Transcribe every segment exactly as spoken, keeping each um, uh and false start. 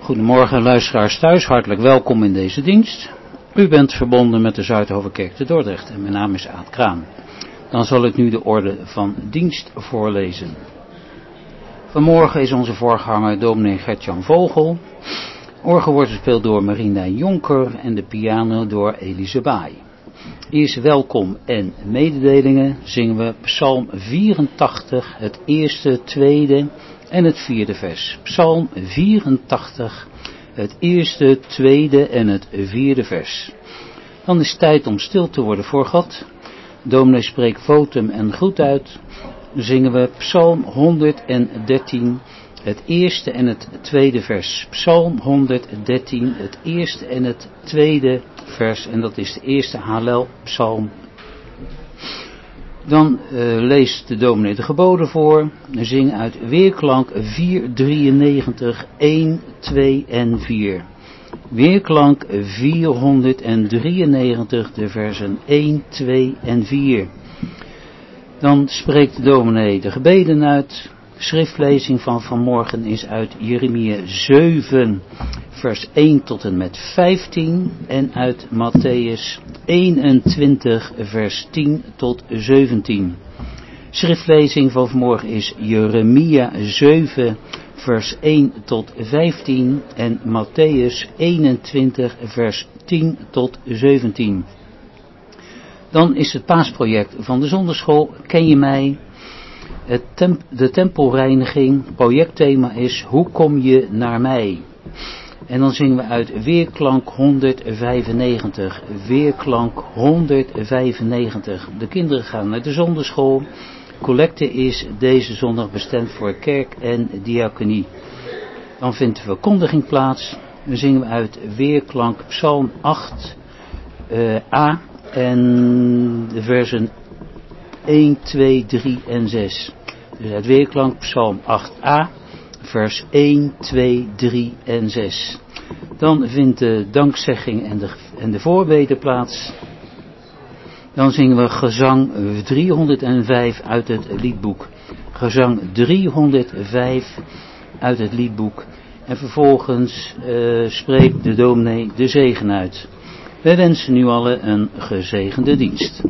Goedemorgen luisteraars thuis, hartelijk welkom in deze dienst. U bent verbonden met de Zuidhovenkerk te Dordrecht en mijn naam is Aad Kraan. Dan zal ik nu de orde van dienst voorlezen. Vanmorgen is onze voorganger dominee Gert-Jan Vogel. Orgel wordt gespeeld door Marina Jonker en de piano door Elise Baai. Eerst welkom en mededelingen zingen we Psalm vierentachtig, het eerste, tweede en het vierde vers. Psalm vierentachtig, het eerste, tweede en het vierde vers. Dan is het tijd om stil te worden voor God. Dominee spreekt votum en groet uit. Dan zingen we Psalm honderddertien, het eerste en het tweede vers. Psalm honderddertien, het eerste en het tweede vers. En dat is de eerste Hallel psalm. Dan uh, leest de dominee de geboden voor. We zingen uit Weerklank vierhonderddrieënnegentig, een, twee en vier. Weerklank vierhonderddrieënnegentig, de versen een, twee en vier. Dan spreekt de dominee de gebeden uit. Schriftlezing van vanmorgen is uit Jeremia zeven, vers één tot en met vijftien. En uit Matthäus eenentwintig, vers tien tot zeventien. Schriftlezing van vanmorgen is Jeremia zeven, vers één tot vijftien. En Matthäus eenentwintig, vers tien tot zeventien. Dan is het paasproject van de zonderschool Ken je mij? Het temp- de tempelreiniging, projectthema is Hoe kom je naar mij? En dan zingen we uit Weerklank honderdvijfennegentig. Weerklank honderdvijfennegentig. De kinderen gaan naar de zonderschool. Collecte is deze zondag bestemd voor kerk en diaconie. Dan vindt de verkondiging plaats. Dan zingen we uit Weerklank Psalm acht uh, a en de versen een, twee, drie en zes. Dus uit Weerklank Psalm acht a, vers een, twee, drie en zes. Dan vindt de dankzegging en de, en de voorbede plaats. Dan zingen we gezang driehonderdvijf uit het liedboek. Gezang driehonderdvijf uit het liedboek. En vervolgens uh, spreekt de dominee de zegen uit. Wij wensen u allen een gezegende dienst.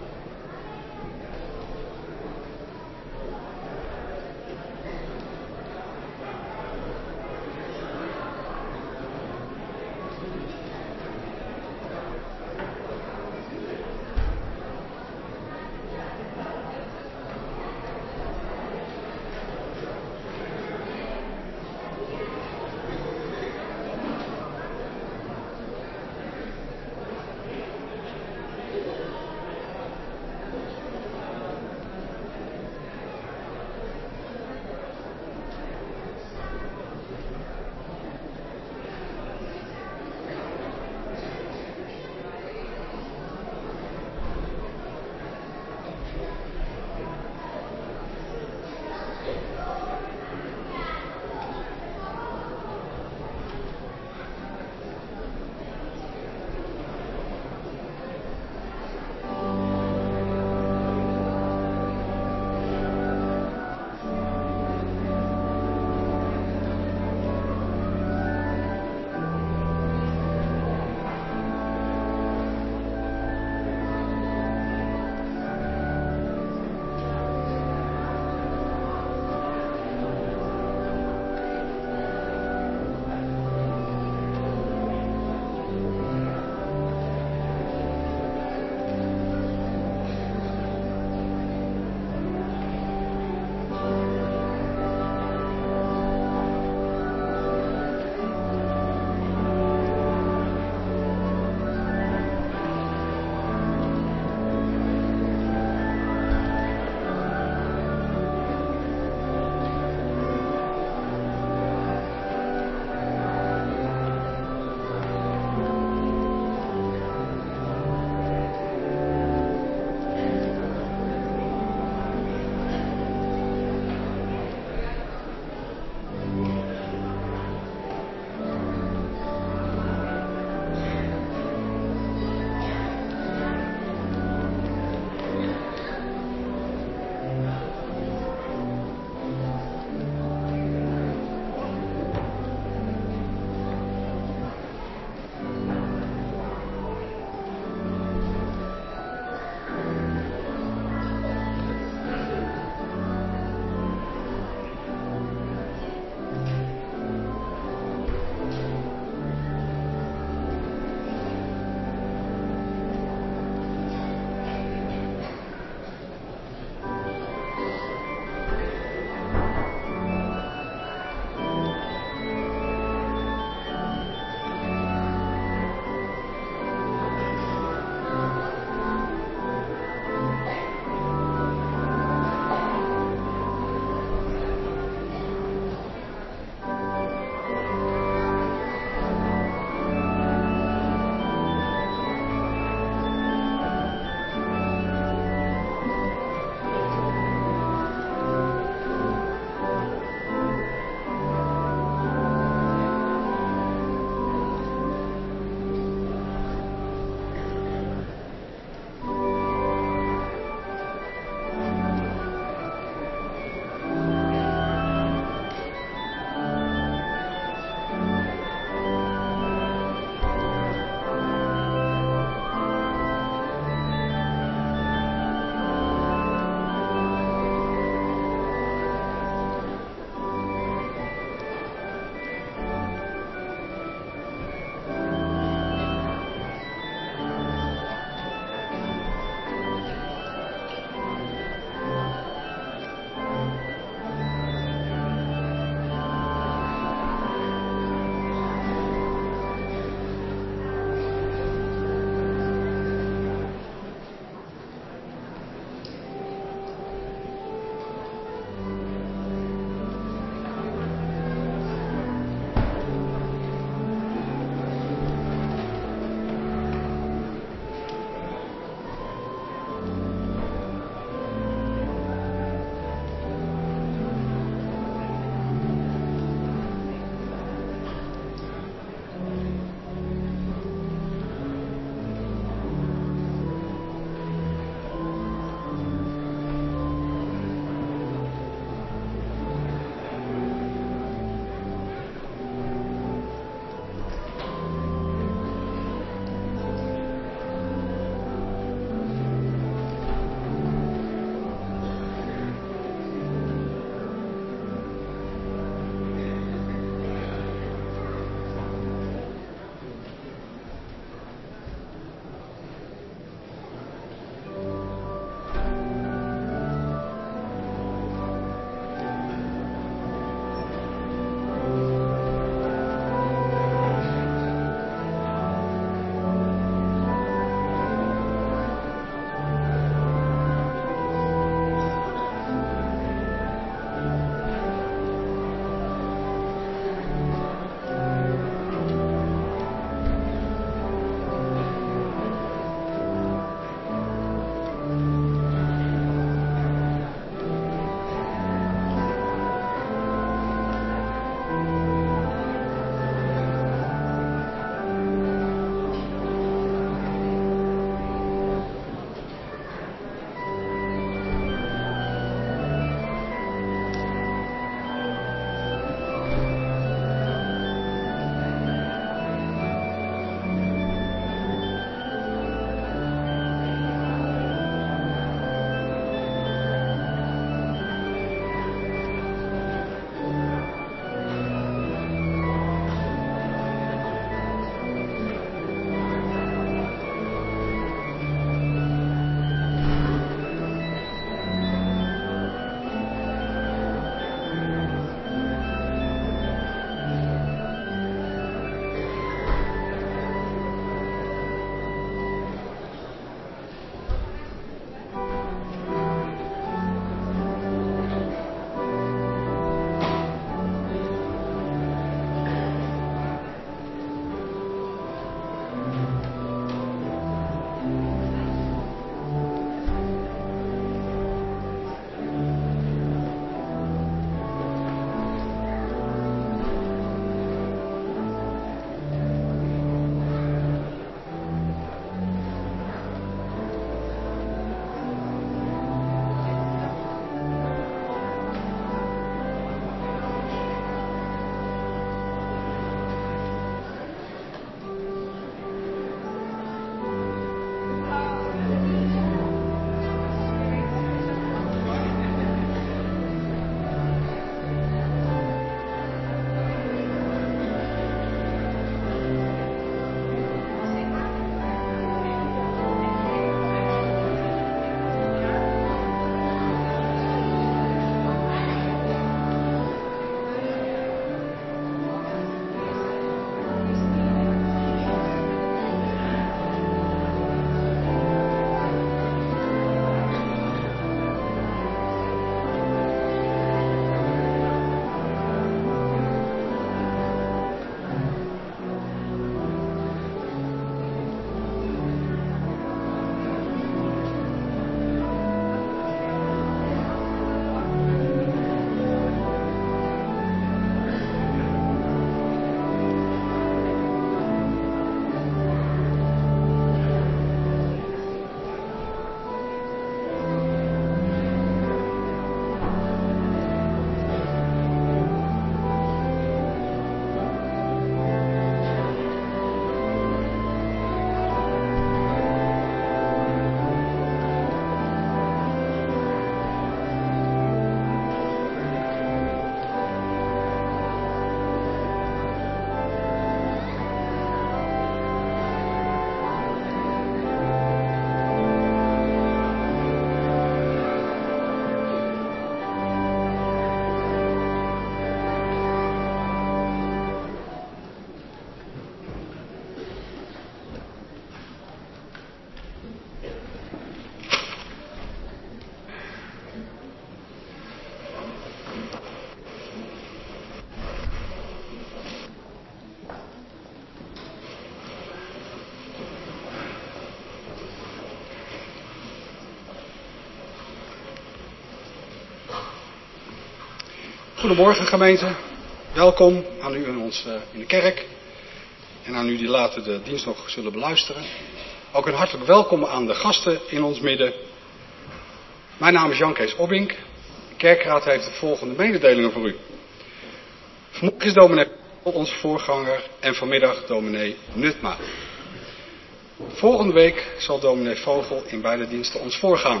Goedemorgen gemeente, welkom aan u in, ons, uh, in de kerk en aan u die later de dienst nog zullen beluisteren. Ook een hartelijk welkom aan de gasten in ons midden. Mijn naam is Jan Kees Obbink. De kerkraad heeft de volgende mededelingen voor u. Vanmorgen is dominee onze voorganger en vanmiddag dominee Nutma. Volgende week zal dominee Vogel in beide diensten ons voorgaan.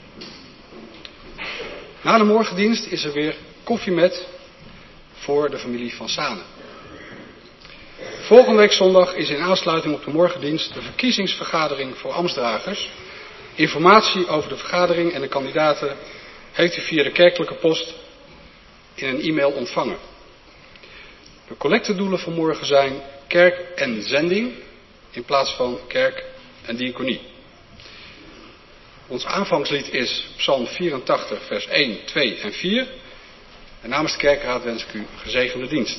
Na de morgendienst is er weer koffie met voor de familie van Sane. Volgende week zondag is in aansluiting op de morgendienst de verkiezingsvergadering voor ambtsdragers. Informatie over de vergadering en de kandidaten heeft u via de kerkelijke post in een e-mail ontvangen. De collectedoelen van morgen zijn kerk en zending in plaats van kerk en diaconie. Ons aanvangslied is Psalm vierentachtig vers één, twee en vier. En namens de kerkraad wens ik u een gezegende dienst.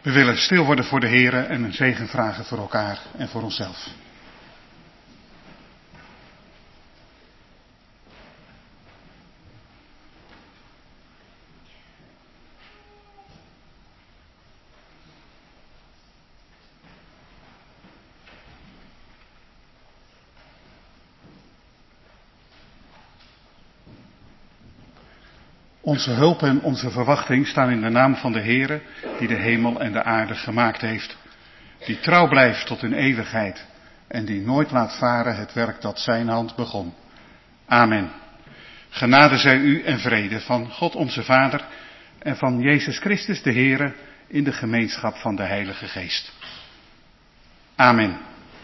We willen stil worden voor de Heere en een zegen vragen voor elkaar en voor onszelf. Onze hulp en onze verwachting staan in de naam van de Heere, die de hemel en de aarde gemaakt heeft. Die trouw blijft tot in eeuwigheid en die nooit laat varen het werk dat zijn hand begon. Amen. Genade zij u en vrede van God onze Vader en van Jezus Christus de Heere in de gemeenschap van de Heilige Geest. Amen.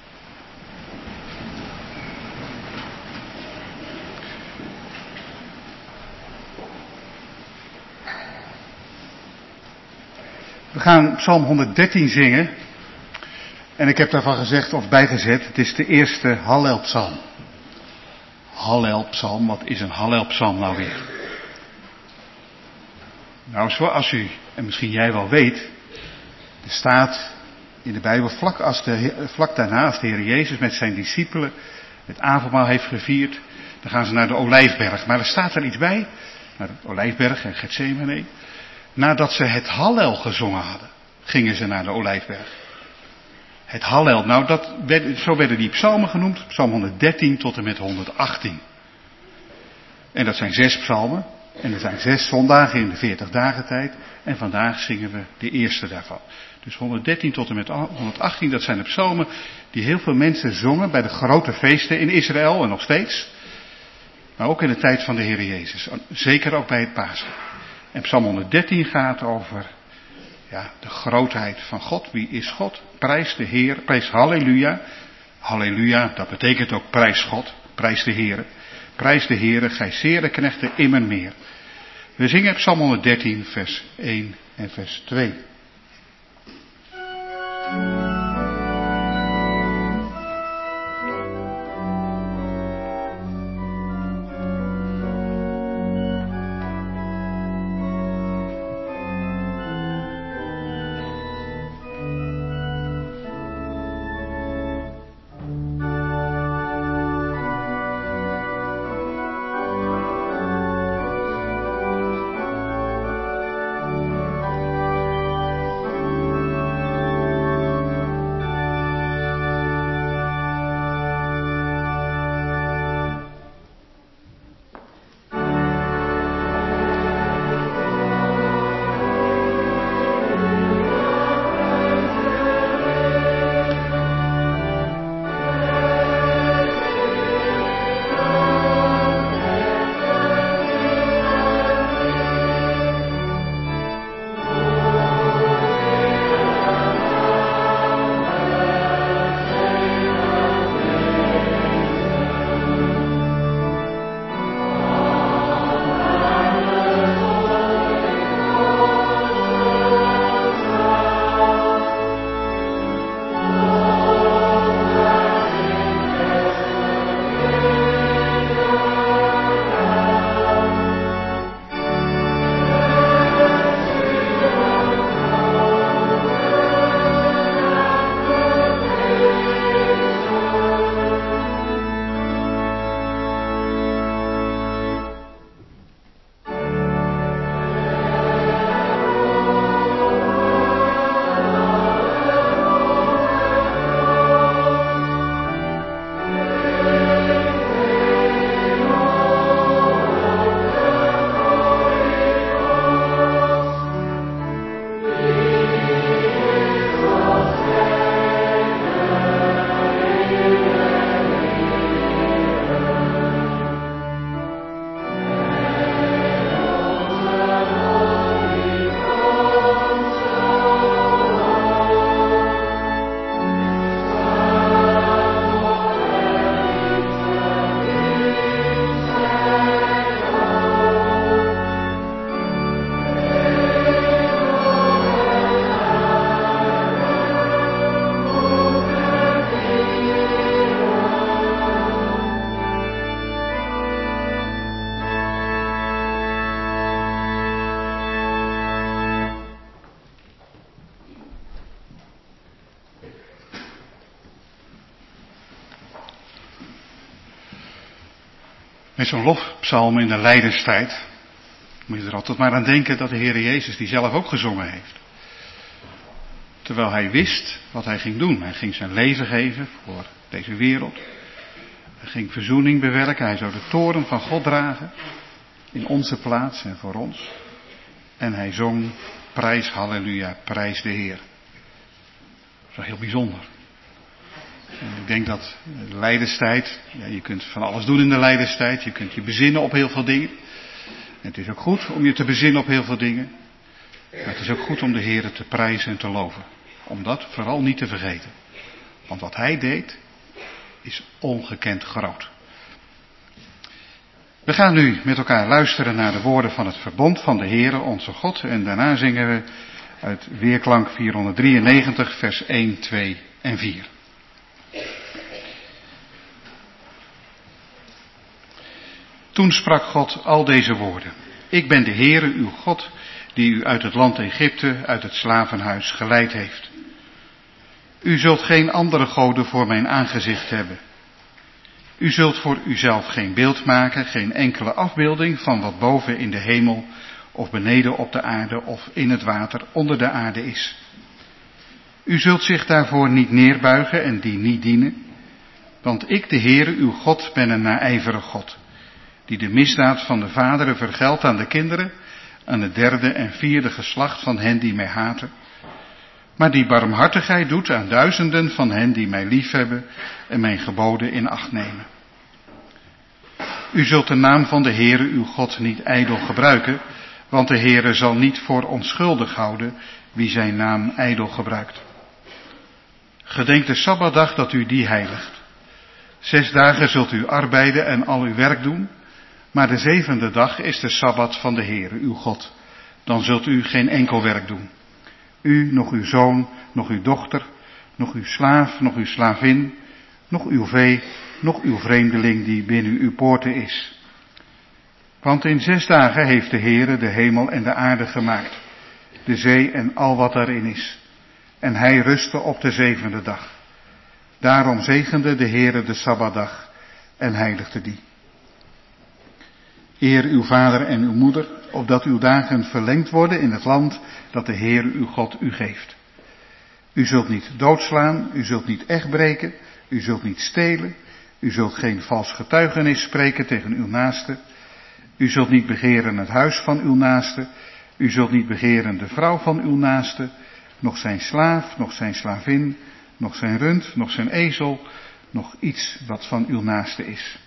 We gaan Psalm honderddertien zingen. En ik heb daarvan gezegd of bijgezet, het is de eerste Hallelpsalm. Hallelpsalm, wat is een Hallelpsalm nou weer? Nou, zoals u, en misschien jij wel weet, er staat in de Bijbel vlak, als de, vlak daarna, als de Heer Jezus met zijn discipelen het avondmaal heeft gevierd, dan gaan ze naar de Olijfberg. Maar er staat er iets bij, naar de Olijfberg en Getsemane. Nadat ze het Hallel gezongen hadden, gingen ze naar de Olijfberg. Het Hallel, nou dat, zo werden die psalmen genoemd, psalm honderddertien tot en met honderdachttien. En dat zijn zes psalmen, en er zijn zes zondagen in de veertig dagen tijd, en vandaag zingen we de eerste daarvan. Dus honderddertien tot en met honderdachttien, dat zijn de psalmen die heel veel mensen zongen bij de grote feesten in Israël en nog steeds. Maar ook in de tijd van de Heer Jezus, zeker ook bij het Pasen. En psalm honderddertien gaat over ja, de grootheid van God. Wie is God? Prijs de Heer, prijs Halleluja. Halleluja, dat betekent ook prijs God, prijs de Heer. Prijs de Heer, gij zere knechten immer meer. We zingen psalm honderddertien vers één en vers twee. Met zo'n lofpsalm in de lijdenstijd moet je er altijd maar aan denken dat de Heer Jezus die zelf ook gezongen heeft. Terwijl hij wist wat hij ging doen. Hij ging zijn leven geven voor deze wereld. Hij ging verzoening bewerken. Hij zou de toorn van God dragen in onze plaats en voor ons. En hij zong prijs, halleluja, prijs de Heer. Dat is wel heel bijzonder. En ik denk dat de lijdenstijd, ja, je kunt van alles doen in de lijdenstijd. Je kunt je bezinnen op heel veel dingen. En het is ook goed om je te bezinnen op heel veel dingen. Maar het is ook goed om de Heer te prijzen en te loven. Om dat vooral niet te vergeten. Want wat hij deed, is ongekend groot. We gaan nu met elkaar luisteren naar de woorden van het verbond van de Heere, onze God. En daarna zingen we uit Weerklank vierhonderddrieënnegentig, vers één, twee en vier. Toen sprak God al deze woorden. Ik ben de Heere, uw God, die u uit het land Egypte, uit het slavenhuis geleid heeft. U zult geen andere goden voor mijn aangezicht hebben. U zult voor uzelf geen beeld maken, geen enkele afbeelding van wat boven in de hemel of beneden op de aarde of in het water onder de aarde is. U zult zich daarvoor niet neerbuigen en die niet dienen, want ik, de Heere, uw God, ben een naijverig God, die de misdaad van de vaderen vergeldt aan de kinderen, aan het derde en vierde geslacht van hen die mij haten, maar die barmhartigheid doet aan duizenden van hen die mij liefhebben en mijn geboden in acht nemen. U zult de naam van de Heere uw God niet ijdel gebruiken, want de Heere zal niet voor onschuldig houden wie zijn naam ijdel gebruikt. Gedenk de Sabbatdag dat u die heiligt. Zes dagen zult u arbeiden en al uw werk doen, maar de zevende dag is de Sabbat van de Heere uw God. Dan zult u geen enkel werk doen. U, nog uw zoon, nog uw dochter, nog uw slaaf, nog uw slavin, nog uw vee, nog uw vreemdeling die binnen uw poorten is. Want in zes dagen heeft de Heere de hemel en de aarde gemaakt, de zee en al wat daarin is. En hij rustte op de zevende dag. Daarom zegende de Heere de Sabbatdag en heiligde die. Eer uw vader en uw moeder, opdat uw dagen verlengd worden in het land dat de Heere uw God u geeft. U zult niet doodslaan, u zult niet echt breken, u zult niet stelen, u zult geen vals getuigenis spreken tegen uw naaste, u zult niet begeren het huis van uw naaste, u zult niet begeren de vrouw van uw naaste, nog zijn slaaf, nog zijn slavin, nog zijn rund, nog zijn ezel, nog iets wat van uw naaste is.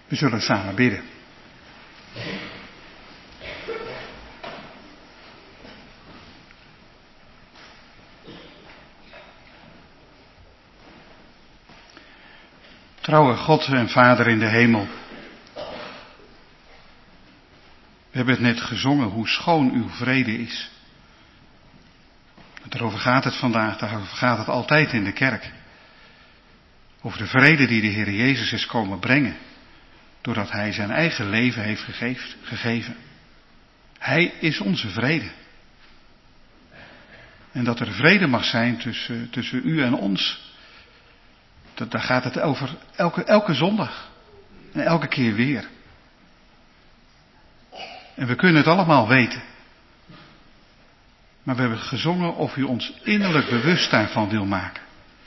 We zullen samen bidden. Trouwe God en Vader in de hemel. We hebben het net gezongen hoe schoon uw vrede is. Daarover gaat het vandaag, daarover gaat het altijd in de kerk. Over de vrede die de Heer Jezus is komen brengen. Doordat Hij zijn eigen leven heeft gegeven. Hij is onze vrede. En dat er vrede mag zijn tussen, tussen u en ons. Dat, daar gaat het over elke, elke zondag. En elke keer weer. En we kunnen het allemaal weten. Maar we hebben gezongen of u ons innerlijk bewust daarvan wil maken.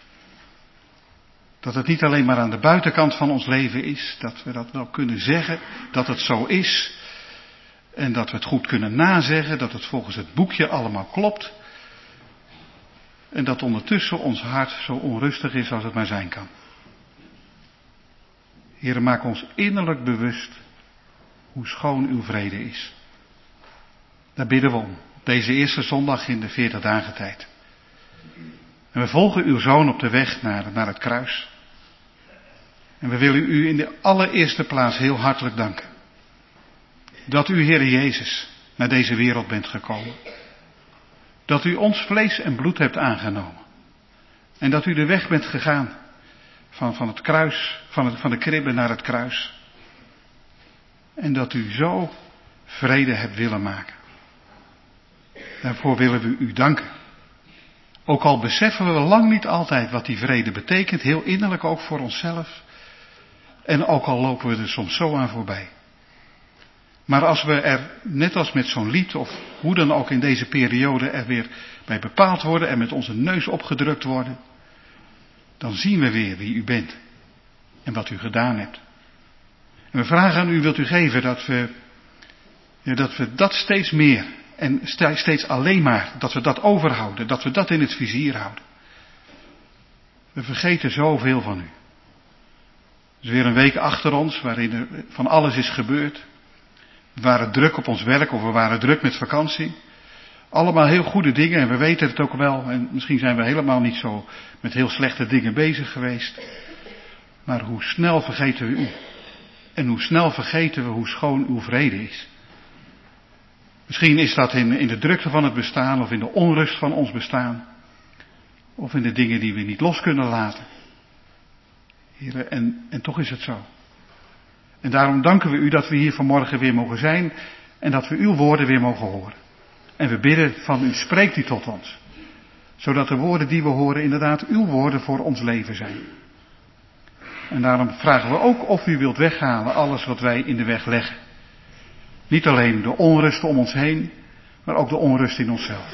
Dat het niet alleen maar aan de buitenkant van ons leven is. Dat we dat wel kunnen zeggen. Dat het zo is. En dat we het goed kunnen nazeggen. Dat het volgens het boekje allemaal klopt. En dat ondertussen ons hart zo onrustig is als het maar zijn kan. Heere, maak ons innerlijk bewust hoe schoon uw vrede is. Daar bidden we om. Op deze eerste zondag in de veertig dagen tijd. En we volgen uw Zoon op de weg naar, naar het kruis. En we willen u in de allereerste plaats heel hartelijk danken. Dat u, Heere Jezus, naar deze wereld bent gekomen. Dat u ons vlees en bloed hebt aangenomen. En dat u de weg bent gegaan. Van, van het kruis, van, het, van de kribbe naar het kruis. En dat u zo vrede hebt willen maken. Daarvoor willen we u danken. Ook al beseffen we lang niet altijd wat die vrede betekent. Heel innerlijk ook voor onszelf. En ook al lopen we er soms zo aan voorbij. Maar als we er, net als met zo'n lied, of hoe dan ook in deze periode er weer bij bepaald worden en met onze neus opgedrukt worden, dan zien we weer wie u bent en wat u gedaan hebt. En we vragen aan u, wilt u geven dat we, ja, dat we dat steeds meer en steeds alleen maar, dat we dat overhouden, dat we dat in het vizier houden. We vergeten zoveel van u. Er is weer een week achter ons waarin er van alles is gebeurd. We waren druk op ons werk of we waren druk met vakantie. Allemaal heel goede dingen en we weten het ook wel. En misschien zijn we helemaal niet zo met heel slechte dingen bezig geweest. Maar hoe snel vergeten we u. En hoe snel vergeten we hoe schoon uw vrede is. Misschien is dat in, in de drukte van het bestaan of in de onrust van ons bestaan. Of in de dingen die we niet los kunnen laten. Heren, en, en toch is het zo. En daarom danken we u dat we hier vanmorgen weer mogen zijn en dat we uw woorden weer mogen horen. En we bidden van u, spreekt u tot ons. Zodat de woorden die we horen inderdaad uw woorden voor ons leven zijn. En daarom vragen we ook of u wilt weghalen alles wat wij in de weg leggen. Niet alleen de onrust om ons heen, maar ook de onrust in onszelf.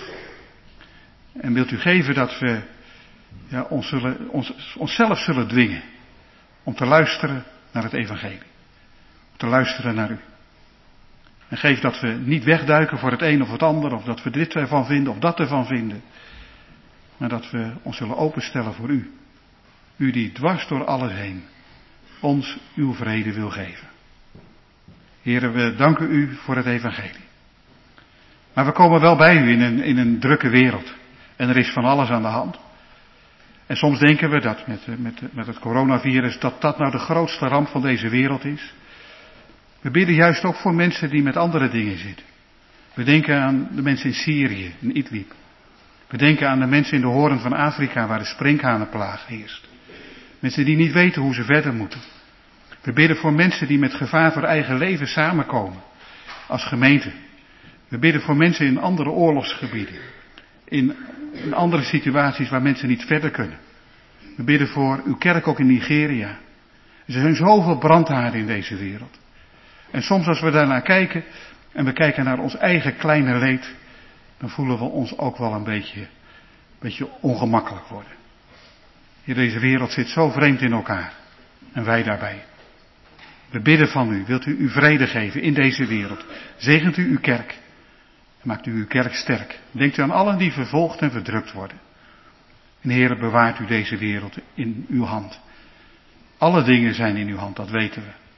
En wilt u geven dat we ja, ons zullen, ons, onszelf zullen dwingen om te luisteren naar het evangelie. Te luisteren naar u. En geef dat we niet wegduiken voor het een of het ander, of dat we dit ervan vinden of dat ervan vinden. Maar dat we ons zullen openstellen voor u. U die dwars door alles heen ons uw vrede wil geven. Heren, we danken u voor het evangelie. Maar we komen wel bij u in een, in een drukke wereld. En er is van alles aan de hand. En soms denken we dat met, met, met het coronavirus, dat dat nou de grootste ramp van deze wereld is. We bidden juist ook voor mensen die met andere dingen zitten. We denken aan de mensen in Syrië, in Idlib. We denken aan de mensen in de hoorn van Afrika waar de sprinkhanenplaag heerst. Mensen die niet weten hoe ze verder moeten. We bidden voor mensen die met gevaar voor eigen leven samenkomen. Als gemeente. We bidden voor mensen in andere oorlogsgebieden. In, in andere situaties waar mensen niet verder kunnen. We bidden voor uw kerk ook in Nigeria. Er zijn zoveel brandhaarden in deze wereld. En soms als we daarnaar kijken en we kijken naar ons eigen kleine leed, dan voelen we ons ook wel een beetje, een beetje ongemakkelijk worden. Hier, deze wereld zit zo vreemd in elkaar. En wij daarbij. We bidden van u, wilt u uw vrede geven in deze wereld. Zegent u uw kerk. En maakt u uw kerk sterk. Denkt u aan allen die vervolgd en verdrukt worden. En Heere, bewaart u deze wereld in uw hand. Alle dingen zijn in uw hand, dat weten we.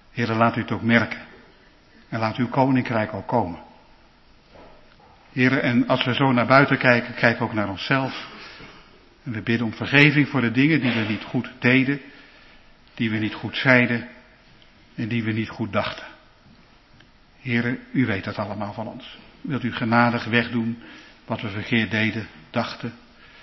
Heere, laat u het ook merken. En laat uw koninkrijk ook komen. Heere, en als we zo naar buiten kijken, kijken we ook naar onszelf. En we bidden om vergeving voor de dingen die we niet goed deden, die we niet goed zeiden en die we niet goed dachten. Heere, u weet dat allemaal van ons. Wilt u genadig wegdoen wat we verkeerd deden, dachten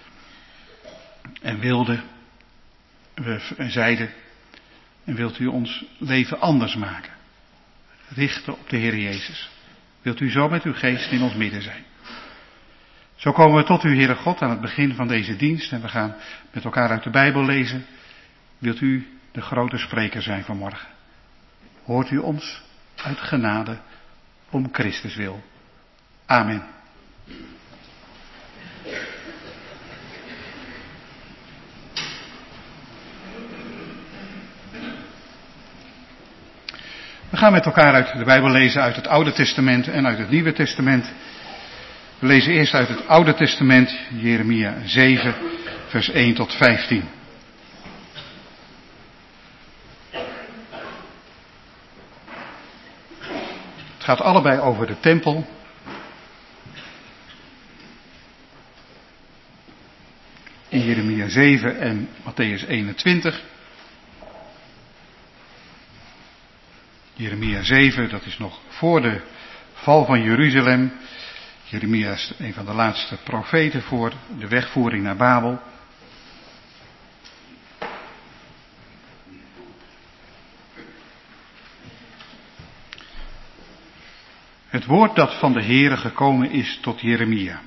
en wilden en zeiden. En wilt u ons leven anders maken. Richten op de Heer Jezus. Wilt u zo met uw geest in ons midden zijn. Zo komen we tot u, Heere God, aan het begin van deze dienst. En we gaan met elkaar uit de Bijbel lezen. Wilt u de grote spreker zijn vanmorgen. Hoort u ons uit genade om Christus wil. Amen. We gaan met elkaar uit de Bijbel lezen uit het Oude Testament en uit het Nieuwe Testament. We lezen eerst uit het Oude Testament, Jeremia zeven, vers één tot vijftien. Het gaat allebei over de tempel. In Jeremia zeven en Mattheüs eenentwintig. Jeremia zeven, dat is nog voor de val van Jeruzalem. Jeremia is een van de laatste profeten voor de wegvoering naar Babel. Het woord dat van de Heere gekomen is tot Jeremia.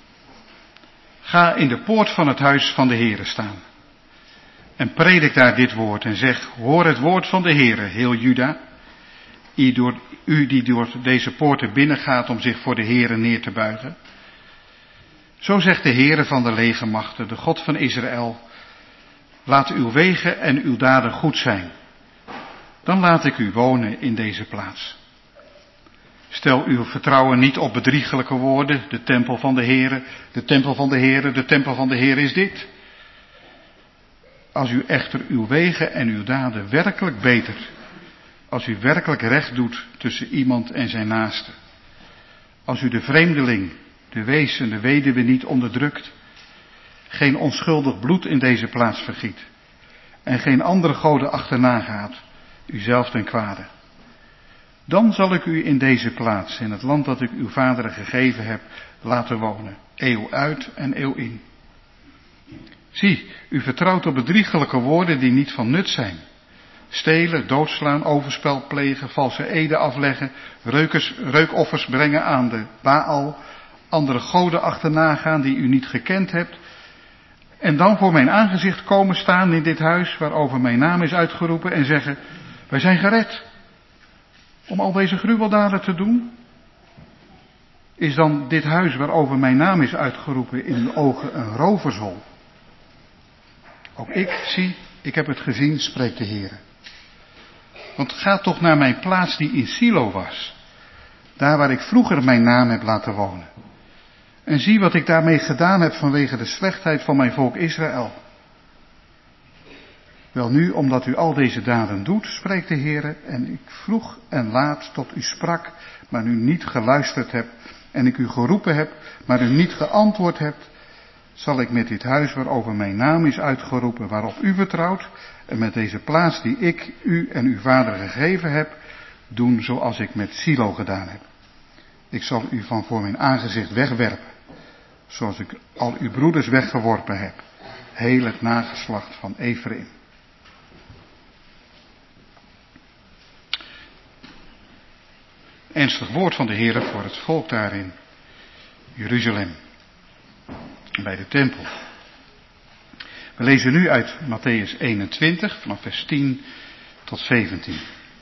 Ga in de poort van het huis van de Heere staan. En predik daar dit woord en zeg, hoor het woord van de Heere, heel Juda. U die door deze poorten binnengaat om zich voor de Heere neer te buigen. Zo zegt de Heere van de legermachten, de God van Israël. Laat uw wegen en uw daden goed zijn. Dan laat ik u wonen in deze plaats. Stel uw vertrouwen niet op bedriegelijke woorden, de tempel van de Heere, de tempel van de Heere, de tempel van de Heere is dit. Als u echter uw wegen en uw daden werkelijk betert, als u werkelijk recht doet tussen iemand en zijn naaste, als u de vreemdeling, de wees en de weduwe niet onderdrukt, geen onschuldig bloed in deze plaats vergiet en geen andere goden achterna gaat, uzelf ten kwade. Dan zal ik u in deze plaats, in het land dat ik uw vaderen gegeven heb, laten wonen, eeuw uit en eeuw in. Zie, u vertrouwt op bedriegelijke woorden die niet van nut zijn. Stelen, doodslaan, overspel plegen, valse eden afleggen, reukers, reukoffers brengen aan de Baal, andere goden achterna gaan die u niet gekend hebt. En dan voor mijn aangezicht komen staan in dit huis waarover mijn naam is uitgeroepen en zeggen, wij zijn gered. Om al deze gruweldaden te doen? Is dan dit huis waarover mijn naam is uitgeroepen in uw ogen een rovershol? Ook ik, zie, ik heb het gezien, spreekt de Heer. Want ga toch naar mijn plaats die in Silo was, daar waar ik vroeger mijn naam heb laten wonen. En zie wat ik daarmee gedaan heb vanwege de slechtheid van mijn volk Israël. Welnu, omdat u al deze daden doet, spreekt de Heer, en ik vroeg en laat tot u sprak, maar u niet geluisterd hebt, en ik u geroepen heb, maar u niet geantwoord hebt, zal ik met dit huis waarover mijn naam is uitgeroepen, waarop u vertrouwt, en met deze plaats die ik u en uw vader gegeven heb, doen zoals ik met Silo gedaan heb. Ik zal u van voor mijn aangezicht wegwerpen, zoals ik al uw broeders weggeworpen heb, heel het nageslacht van Ephraim. Ernstig woord van de Heer voor het volk daar in Jeruzalem, bij de tempel. We lezen nu uit Mattheüs eenentwintig, vanaf vers tien tot zeventien.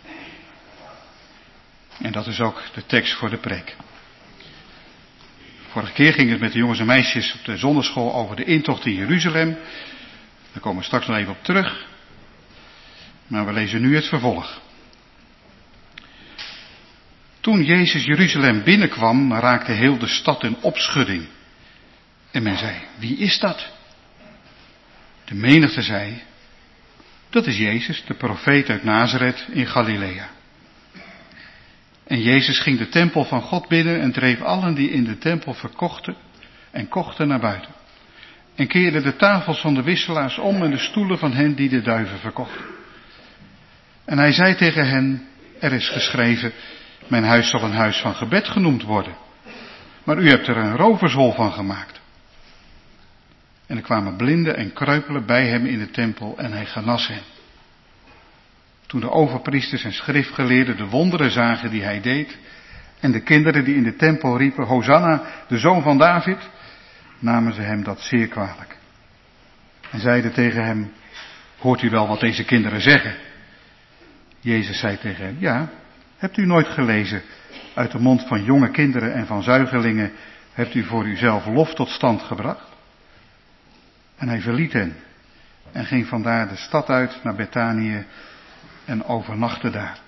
En dat is ook de tekst voor de preek. Vorige keer ging het met de jongens en meisjes op de zonderschool over de intocht in Jeruzalem. Daar komen we straks nog even op terug. Maar we lezen nu het vervolg. Toen Jezus Jeruzalem binnenkwam, raakte heel de stad in opschudding. En men zei, wie is dat? De menigte zei, Dat is Jezus, de profeet uit Nazareth in Galilea. En Jezus ging de tempel van God binnen en dreef allen die in de tempel verkochten en kochten naar buiten. En keerde de tafels van de wisselaars om en de stoelen van hen die de duiven verkochten. En hij zei tegen hen, er is geschreven, mijn huis zal een huis van gebed genoemd worden. Maar u hebt er een rovershol van gemaakt. En er kwamen blinden en kreupelen bij hem in de tempel en hij genas hen. Toen de overpriesters en schriftgeleerden de wonderen zagen die hij deed, en de kinderen die in de tempel riepen, Hosanna, de zoon van David, namen ze hem dat zeer kwalijk. En zeiden tegen hem, hoort u wel wat deze kinderen zeggen? Jezus zei tegen hen, ja, hebt u nooit gelezen, uit de mond van jonge kinderen en van zuigelingen hebt u voor uzelf lof tot stand gebracht? En hij verliet hen en ging vandaar de stad uit naar Betanië en overnachtte daar.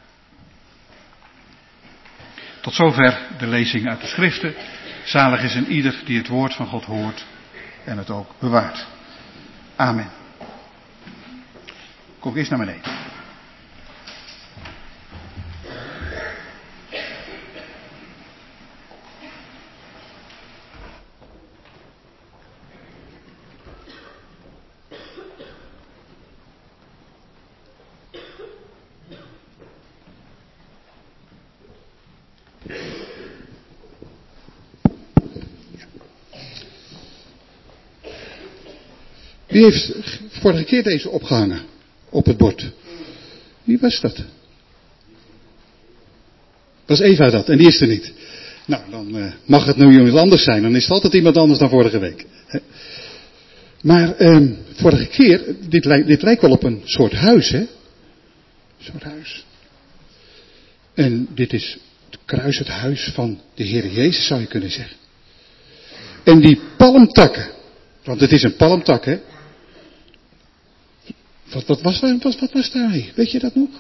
Tot zover de lezing uit de schriften. Zalig is een ieder die het woord van God hoort en het ook bewaart. Amen. Kom eens naar beneden. Wie heeft vorige keer deze opgehangen op het bord? Wie was dat? Was Eva dat en die is er niet. Nou, dan uh, mag het nu iemand anders zijn. Dan is het altijd iemand anders dan vorige week. Hè? Maar um, vorige keer, dit, lijkt, dit lijkt wel op een soort huis, hè? Een soort huis. En dit is het kruis, het huis van de Heer Jezus, zou je kunnen zeggen. En die palmtakken, want het is een palmtak, hè? Wat, wat, was, wat, wat was daarmee? Weet je dat nog?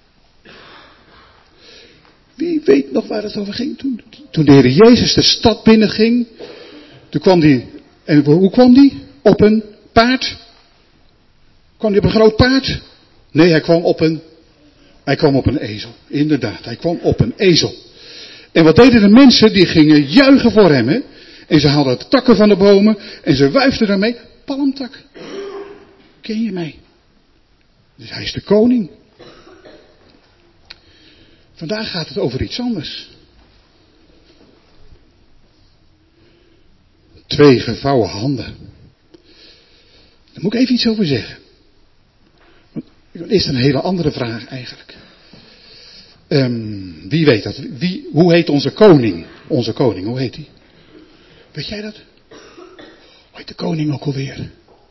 Wie weet nog waar het over ging toen? Toen de Heer Jezus de stad binnenging. Toen kwam hij. En hoe kwam hij? Op een paard? Kwam hij op een groot paard? Nee, hij kwam op een. Hij kwam op een ezel. Inderdaad, hij kwam op een ezel. En wat deden de mensen? Die gingen juichen voor hem, hè? En ze haalden de takken van de bomen. En ze wuifden daarmee. Palmtak. Ken je mij? Dus hij is de koning. Vandaag gaat het over iets anders. Twee gevouwen handen. Daar moet ik even iets over zeggen. Want is een hele andere vraag eigenlijk. Um, wie weet dat? Wie, hoe heet onze koning? Onze koning, hoe heet hij? Weet jij dat? Hoe heet de koning ook alweer?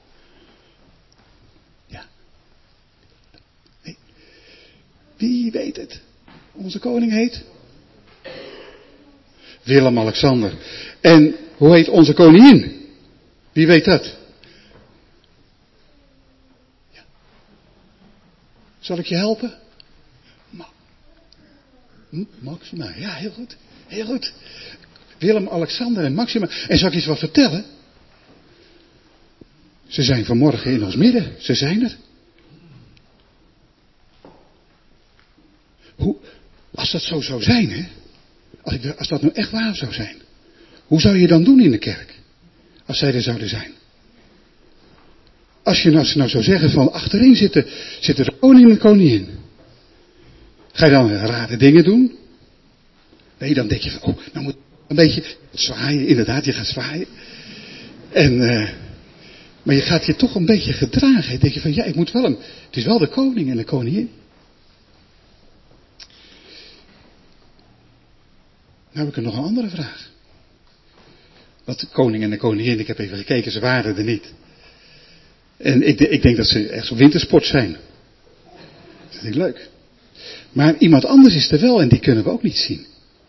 Ja. Nee. Wie weet het? Onze koning heet? Willem-Alexander. En hoe heet onze koningin? Wie weet dat? Ja. Zal ik je helpen? Ma- hm? Maxima. Ja, heel goed. Heel goed. Willem-Alexander en Maxima. En zal ik je eens wat vertellen? Ze zijn vanmorgen in ons midden. Ze zijn er. Hoe, als dat zo zou zijn, hè? Als, ik, als dat nou echt waar zou zijn. Hoe zou je dan doen in de kerk? Als zij er zouden zijn. Als je nou, nou zou zeggen van achterin zitten, zitten de koning en de koningin. Ga je dan rare dingen doen? Nee, dan denk je van, oh, nou moet een beetje zwaaien. Inderdaad, je gaat zwaaien. En, uh, maar je gaat je toch een beetje gedragen. Dan denk je van, ja, ik moet wel hem. Het is wel de koning en de koningin. Nou heb ik er nog een andere vraag. Want de koning en de koningin, ik heb even gekeken, ze waren er niet. En ik, ik denk dat ze echt zo'n wintersport zijn. Dat is niet leuk. Maar iemand anders is er wel en die kunnen we ook niet zien.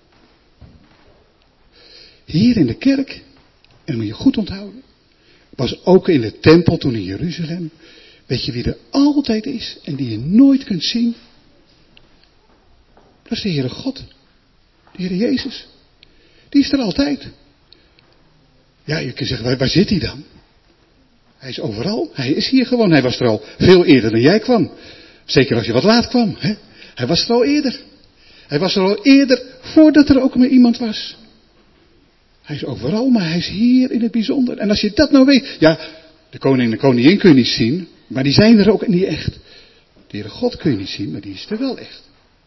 Hier in de kerk, en dat moet je goed onthouden, was ook in de tempel toen in Jeruzalem, weet je wie er altijd is en die je nooit kunt zien? Dat is de Heere God. De Heere Jezus. Die is er altijd. Ja, je kunt zeggen, waar, waar zit hij dan? Hij is overal. Hij is hier gewoon. Hij was er al veel eerder dan jij kwam. Zeker als je wat laat kwam. Hè? Hij was er al eerder. Hij was er al eerder voordat er ook maar iemand was. Hij is overal, maar hij is hier in het bijzonder. En als je dat nou weet. Ja, de koning en de koningin kun je niet zien. Maar die zijn er ook niet echt. De Heere God kun je niet zien, maar die is er wel echt.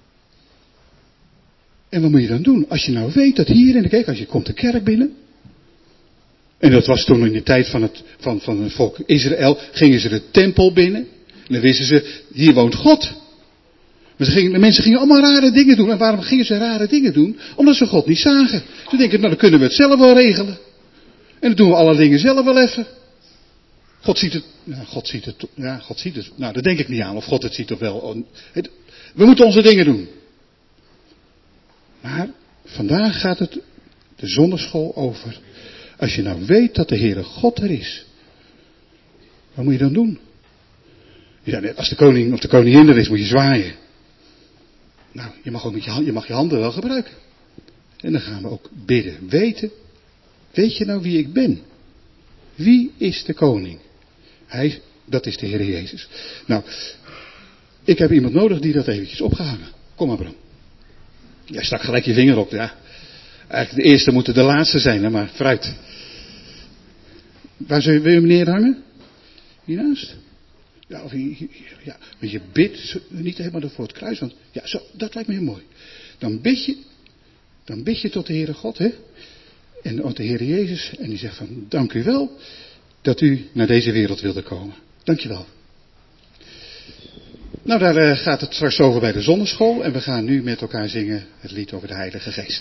En wat moet je dan doen? Als je nou weet dat hier in de kerk, als je komt de kerk binnen. En dat was toen in de tijd van het, van, van het volk Israël. Gingen ze de tempel binnen. En dan wisten ze, hier woont God. Maar ze gingen, de mensen gingen allemaal rare dingen doen. En waarom gingen ze rare dingen doen? Omdat ze God niet zagen. Ze denken, nou dan kunnen we het zelf wel regelen. En dan doen we alle dingen zelf wel even. God ziet het, nou, God ziet het, ja, God ziet het. Nou, daar denk ik niet aan. Of God het ziet of wel. We moeten onze dingen doen. Maar vandaag gaat het de zonneschool over. Als je nou weet dat de Heere God er is. Wat moet je dan doen? Ja, als de koning of de koningin er is, moet je zwaaien. Nou, je mag ook met je, hand, je, mag je handen wel gebruiken. En dan gaan we ook bidden. Weten, weet je nou wie ik ben? Wie is de koning? Hij, dat is de Heer Jezus. Nou, ik heb iemand nodig die dat eventjes opgehangen. Kom maar, Bram. Jij stak gelijk je vinger op, ja. Eigenlijk de eerste moeten de laatste zijn, hè, maar vooruit. Waar wil je meneer hangen? Hiernaast? Ja, of hier, hier, ja. Maar je bidt niet helemaal voor het kruis, want ja, zo, dat lijkt me heel mooi. Dan bid je, dan bid je tot de Heere God, hè. En tot de Heere Jezus, en die zegt van, dank u wel dat u naar deze wereld wilde komen. Dank je wel. Nou, daar uh, gaat het straks over bij de zonneschool. En we gaan nu met elkaar zingen het lied over de Heilige Geest.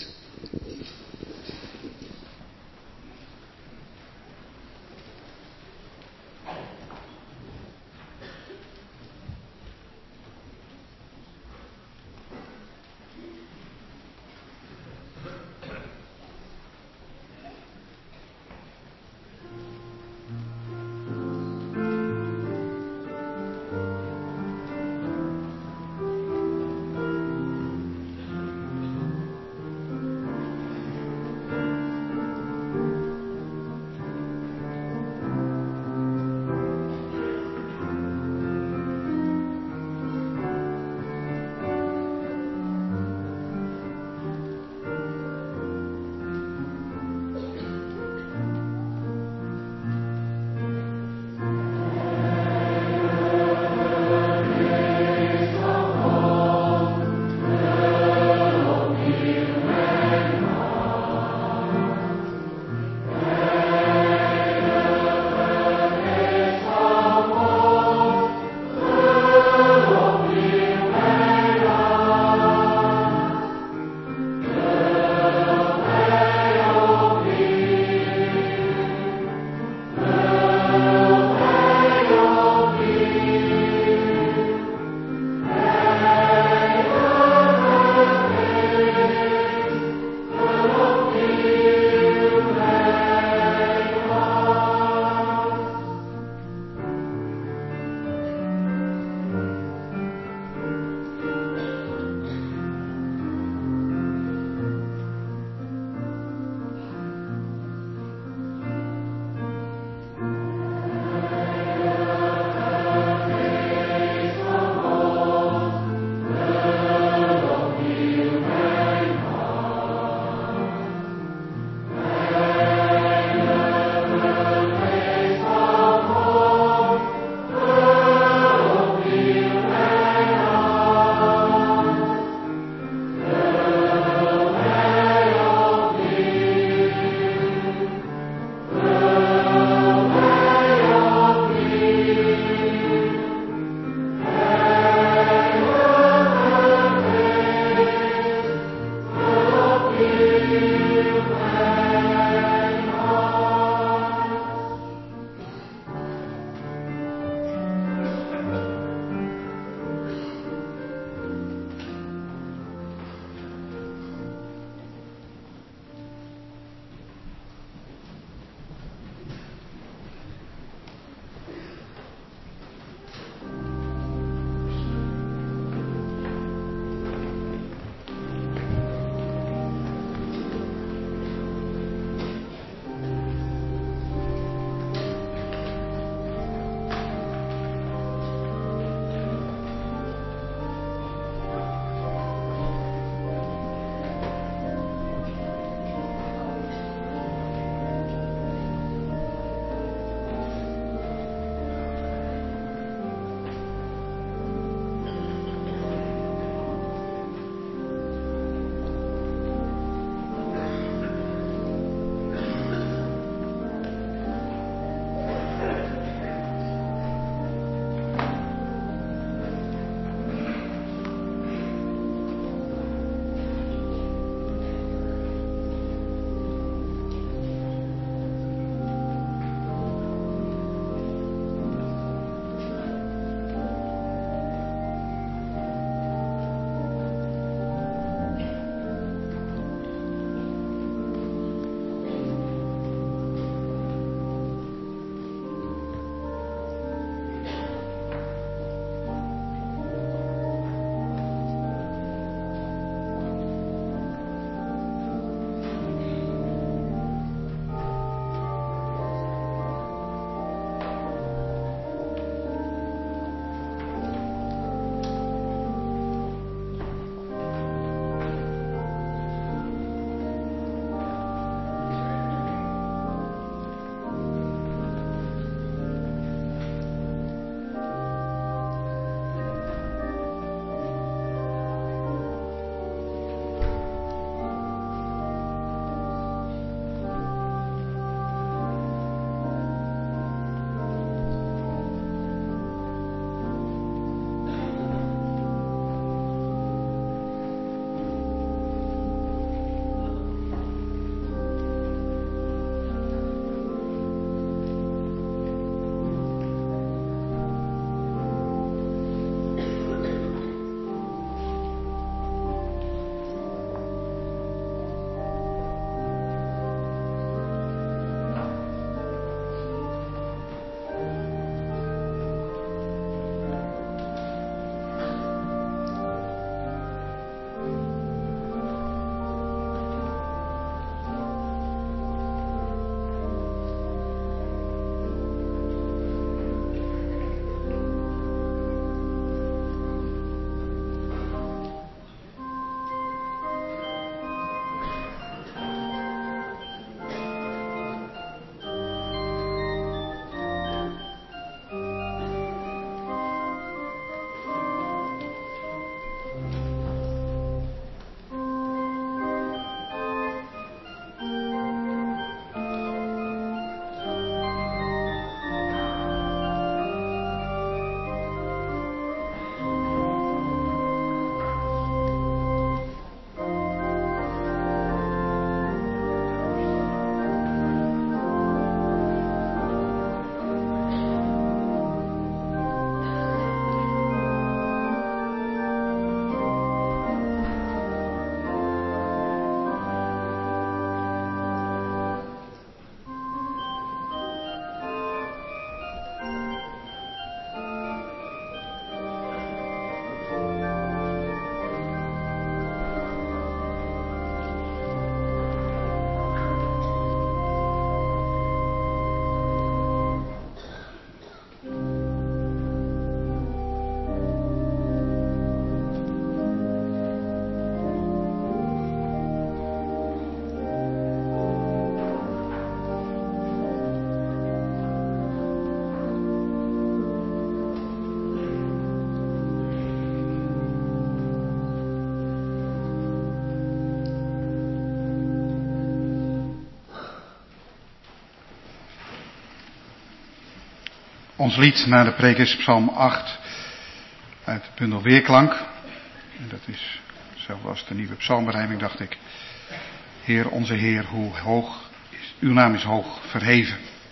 ons lied naar de preek is Psalm acht uit de bundel Weerklank. En dat is, zo was de nieuwe psalmberijming, dacht ik. Heer, onze Heer, hoe hoog is, uw naam is hoog verheven.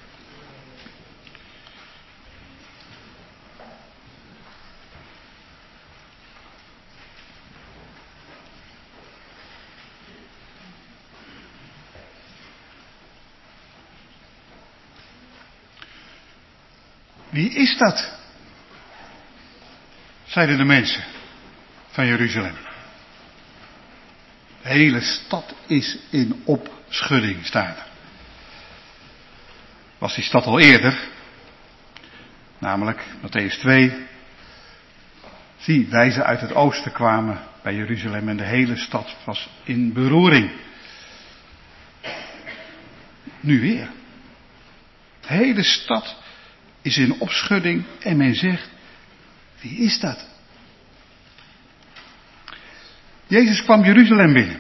Wie is dat? Zeiden de mensen van Jeruzalem. De hele stad is in opschudding, staat er. Was die stad al eerder, namelijk Mattheüs twee. Zie, wijzen uit het oosten kwamen bij Jeruzalem en de hele stad was in beroering. Nu weer. De hele stad is in opschudding en men zegt, wie is dat? Jezus kwam Jeruzalem binnen.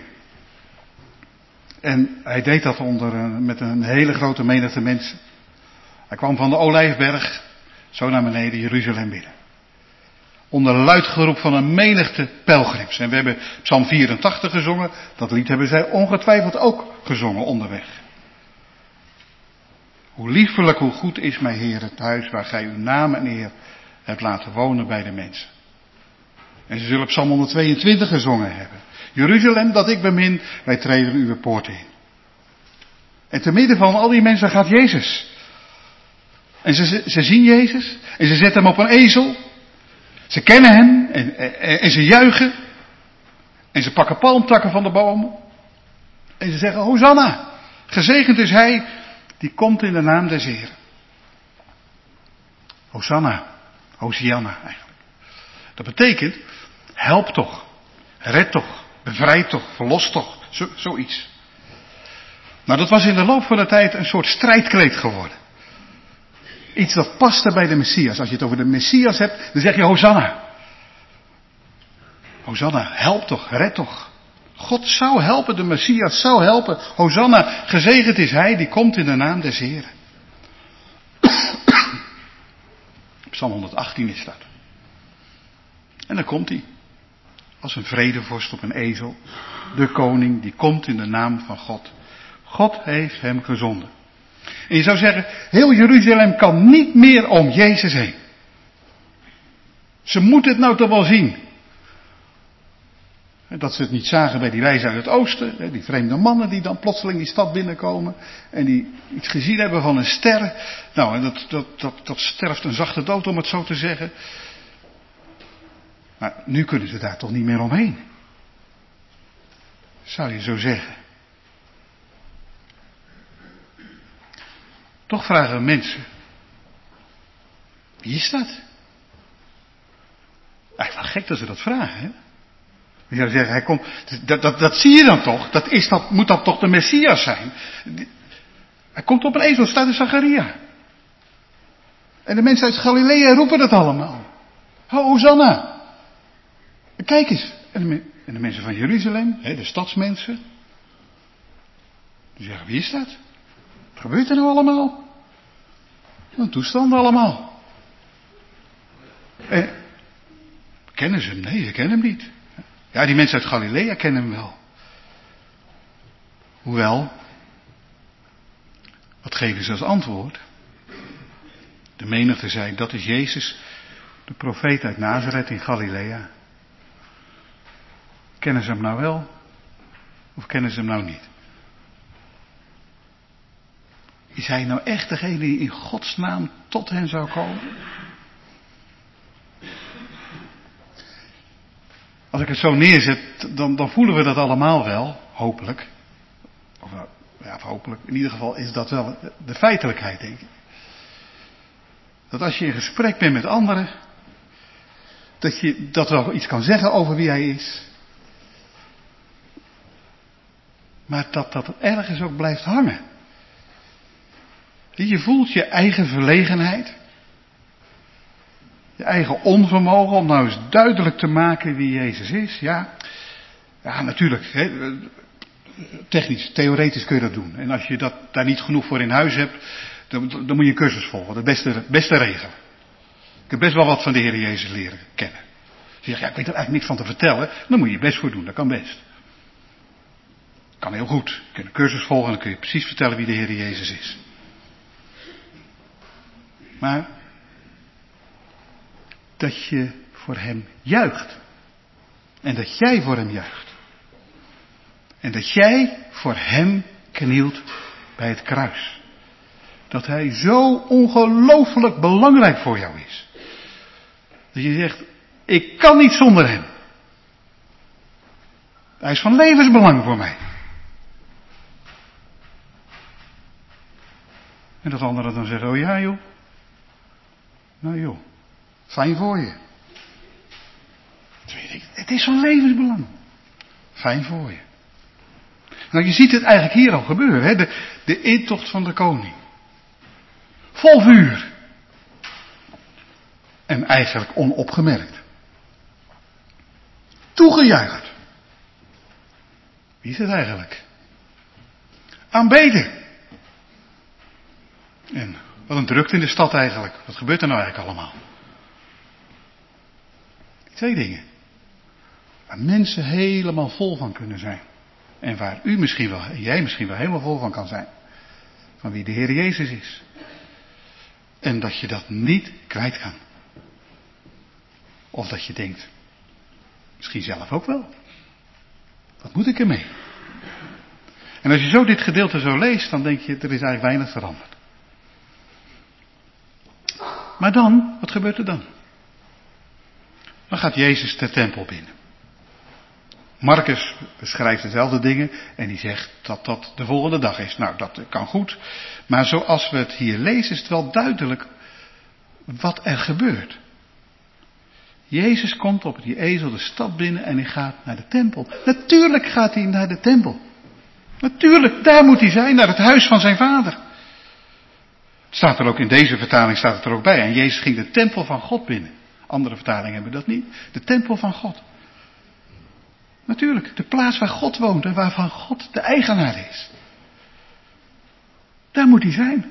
En hij deed dat onder een, met een hele grote menigte mensen. Hij kwam van de Olijfberg, zo naar beneden Jeruzalem binnen. Onder luid geroep van een menigte pelgrims. En we hebben Psalm vierentachtig gezongen, dat lied hebben zij ongetwijfeld ook gezongen onderweg. Hoe liefelijk, hoe goed is mijn Heer het huis waar gij uw naam en eer hebt laten wonen bij de mensen. En ze zullen Psalm honderdtweeëntwintig gezongen hebben. Jeruzalem dat ik bemin, wij treden uw poorten in. En te midden van al die mensen gaat Jezus. En ze, ze zien Jezus en ze zetten hem op een ezel. Ze kennen hem en, en, en ze juichen. En ze pakken palmtakken van de bomen. En ze zeggen, Hosanna, gezegend is hij die komt in de naam des Heren. Hosanna, Hosianna eigenlijk. Dat betekent, help toch, red toch, bevrijd toch, verlos toch, zo, zoiets. Maar dat was in de loop van de tijd een soort strijdkreet geworden. Iets dat paste bij de Messias. Als je het over de Messias hebt, dan zeg je Hosanna. Hosanna, help toch, red toch. God zou helpen, de Messias zou helpen. Hosanna, gezegend is hij die komt in de naam des Heren. Psalm honderdachttien is dat. En dan komt hij. Als een vredevorst op een ezel. De koning die komt in de naam van God. God heeft hem gezonden. En je zou zeggen, heel Jeruzalem kan niet meer om Jezus heen. Ze moeten het nou toch wel zien. Dat ze het niet zagen bij die wijzen uit het oosten. Die vreemde mannen die dan plotseling die stad binnenkomen. En die iets gezien hebben van een ster. Nou, en dat, dat, dat, dat sterft een zachte dood om het zo te zeggen. Maar nu kunnen ze daar toch niet meer omheen. Zou je zo zeggen. Toch vragen mensen. Wie is dat? Eigenlijk gek dat ze dat vragen, hè? Je zou zeggen, hij komt, dat, dat, dat zie je dan toch? Dat, is, dat moet dan toch de Messias zijn? Hij komt op een ezel, staat in Zacharia. En de mensen uit Galilea roepen dat allemaal. Hosanna. Kijk eens. En de, en de mensen van Jeruzalem, hè, de stadsmensen. Die zeggen, wie is dat? Wat gebeurt er nou allemaal? Wat toestanden allemaal. En, kennen ze hem? Nee, ze kennen hem niet. Ja, die mensen uit Galilea kennen hem wel. Hoewel, wat geven ze als antwoord? De menigte zei, dat is Jezus, de profeet uit Nazareth in Galilea. Kennen ze hem nou wel? Of kennen ze hem nou niet? Is hij nou echt degene die in Gods naam tot hen zou komen? Als ik het zo neerzet, dan, dan voelen we dat allemaal wel, hopelijk. Of, ja, hopelijk, in ieder geval is dat wel de feitelijkheid, denk ik. Dat als je in gesprek bent met anderen, dat je dat wel iets kan zeggen over wie hij is. Maar dat dat ergens ook blijft hangen. Je voelt je eigen verlegenheid. Je eigen onvermogen om nou eens duidelijk te maken wie Jezus is. Ja, ja natuurlijk. Hè, technisch, theoretisch kun je dat doen. En als je dat daar niet genoeg voor in huis hebt, dan, dan moet je een cursus volgen, de beste, beste regel. Ik heb best wel wat van de Heer Jezus leren kennen. Je zegt, ja, ik weet er eigenlijk niks van te vertellen, dan moet je je best voor doen, dat kan best. Kan heel goed. Je kunt een cursus volgen en dan kun je precies vertellen wie de Heer Jezus is. Maar dat je voor hem juicht. En dat jij voor hem juicht. En dat jij voor hem knielt bij het kruis. Dat hij zo ongelooflijk belangrijk voor jou is. Dat je zegt, ik kan niet zonder hem. Hij is van levensbelang voor mij. En dat anderen dan zeggen, oh ja joh. Nou joh, fijn voor je. Het is van levensbelang. Fijn voor je. Nou, je ziet het eigenlijk hier al gebeuren, hè? De, de intocht van de koning. Vol vuur. En eigenlijk onopgemerkt. Toegejuicht. Wie is het eigenlijk? Aanbeden. En wat een drukte in de stad eigenlijk. Wat gebeurt er nou eigenlijk allemaal? Twee dingen. Waar mensen helemaal vol van kunnen zijn. En waar u misschien wel, en jij misschien wel helemaal vol van kan zijn. Van wie de Heer Jezus is. En dat je dat niet kwijt kan. Of dat je denkt, misschien zelf ook wel. Wat moet ik ermee? En als je zo dit gedeelte zo leest, dan denk je, er is eigenlijk weinig veranderd. Maar dan, wat gebeurt er dan? Dan gaat Jezus de tempel binnen. Marcus beschrijft dezelfde dingen en die zegt dat dat de volgende dag is. Nou, dat kan goed. Maar zoals we het hier lezen is het wel duidelijk wat er gebeurt. Jezus komt op die ezel de stad binnen en hij gaat naar de tempel. Natuurlijk gaat hij naar de tempel. Natuurlijk, daar moet hij zijn, naar het huis van zijn vader. Staat er ook in deze vertaling staat het er ook bij. En Jezus ging de tempel van God binnen. Andere vertalingen hebben dat niet. De tempel van God. Natuurlijk, de plaats waar God woont en waarvan God de eigenaar is. Daar moet hij zijn.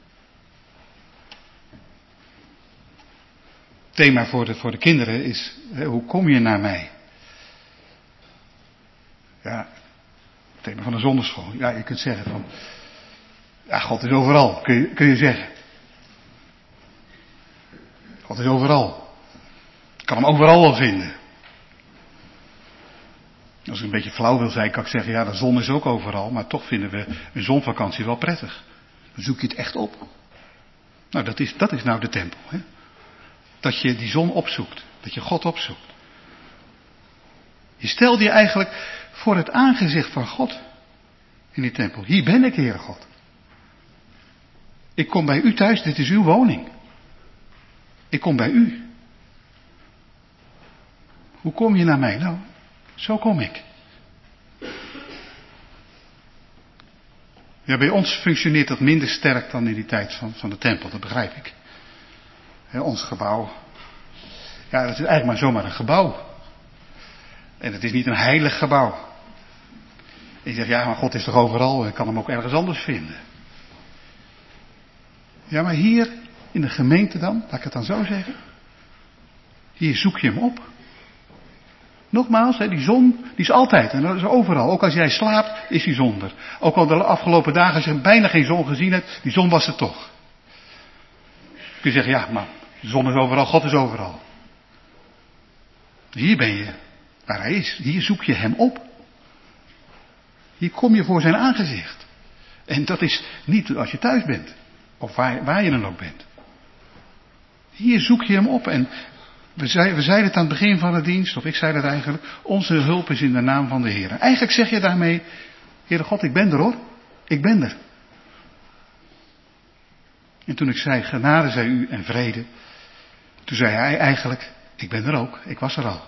Het thema voor de, voor de kinderen is, hè, hoe kom je naar mij? Ja, het thema van de zonderschool. Ja, je kunt zeggen van, ja, God is overal, kun je, kun je zeggen. God is overal. Je kan hem overal wel vinden. Als ik een beetje flauw wil zijn, kan ik zeggen, ja, de zon is ook overal, maar toch vinden we een zonvakantie wel prettig. Dan zoek je het echt op. Nou, dat is, dat is nou de tempel, hè. Dat je die zon opzoekt, dat je God opzoekt. Je stelt je eigenlijk voor het aangezicht van God in die tempel. Hier ben ik, Heere God. Ik kom bij u thuis, dit is uw woning. Ik kom bij u. Hoe kom je naar mij? Nou, zo kom ik. Ja, bij ons functioneert dat minder sterk dan in die tijd van, van de tempel, dat begrijp ik. He, ons gebouw. Ja, het is eigenlijk maar zomaar een gebouw. En het is niet een heilig gebouw. En je zegt, ja, maar God is toch overal en ik kan hem ook ergens anders vinden. Ja, maar hier in de gemeente dan, laat ik het dan zo zeggen. Hier zoek je hem op. Nogmaals, die zon, die is altijd en dat is overal. Ook als jij slaapt, is die zon er. Ook al de afgelopen dagen, als je bijna geen zon gezien hebt, die zon was er toch. Kun je zeggen, ja, maar de zon is overal, God is overal. Hier ben je, waar hij is. Hier zoek je hem op. Hier kom je voor zijn aangezicht. En dat is niet als je thuis bent. Of waar, waar je dan ook bent. Hier zoek je hem op. En we, zei, we zeiden het aan het begin van de dienst, of ik zei dat eigenlijk. Onze hulp is in de naam van de Heer. Eigenlijk zeg je daarmee, Heere God, ik ben er hoor. Ik ben er. En toen ik zei, genade zij u en vrede. Toen zei hij eigenlijk, ik ben er ook. Ik was er al.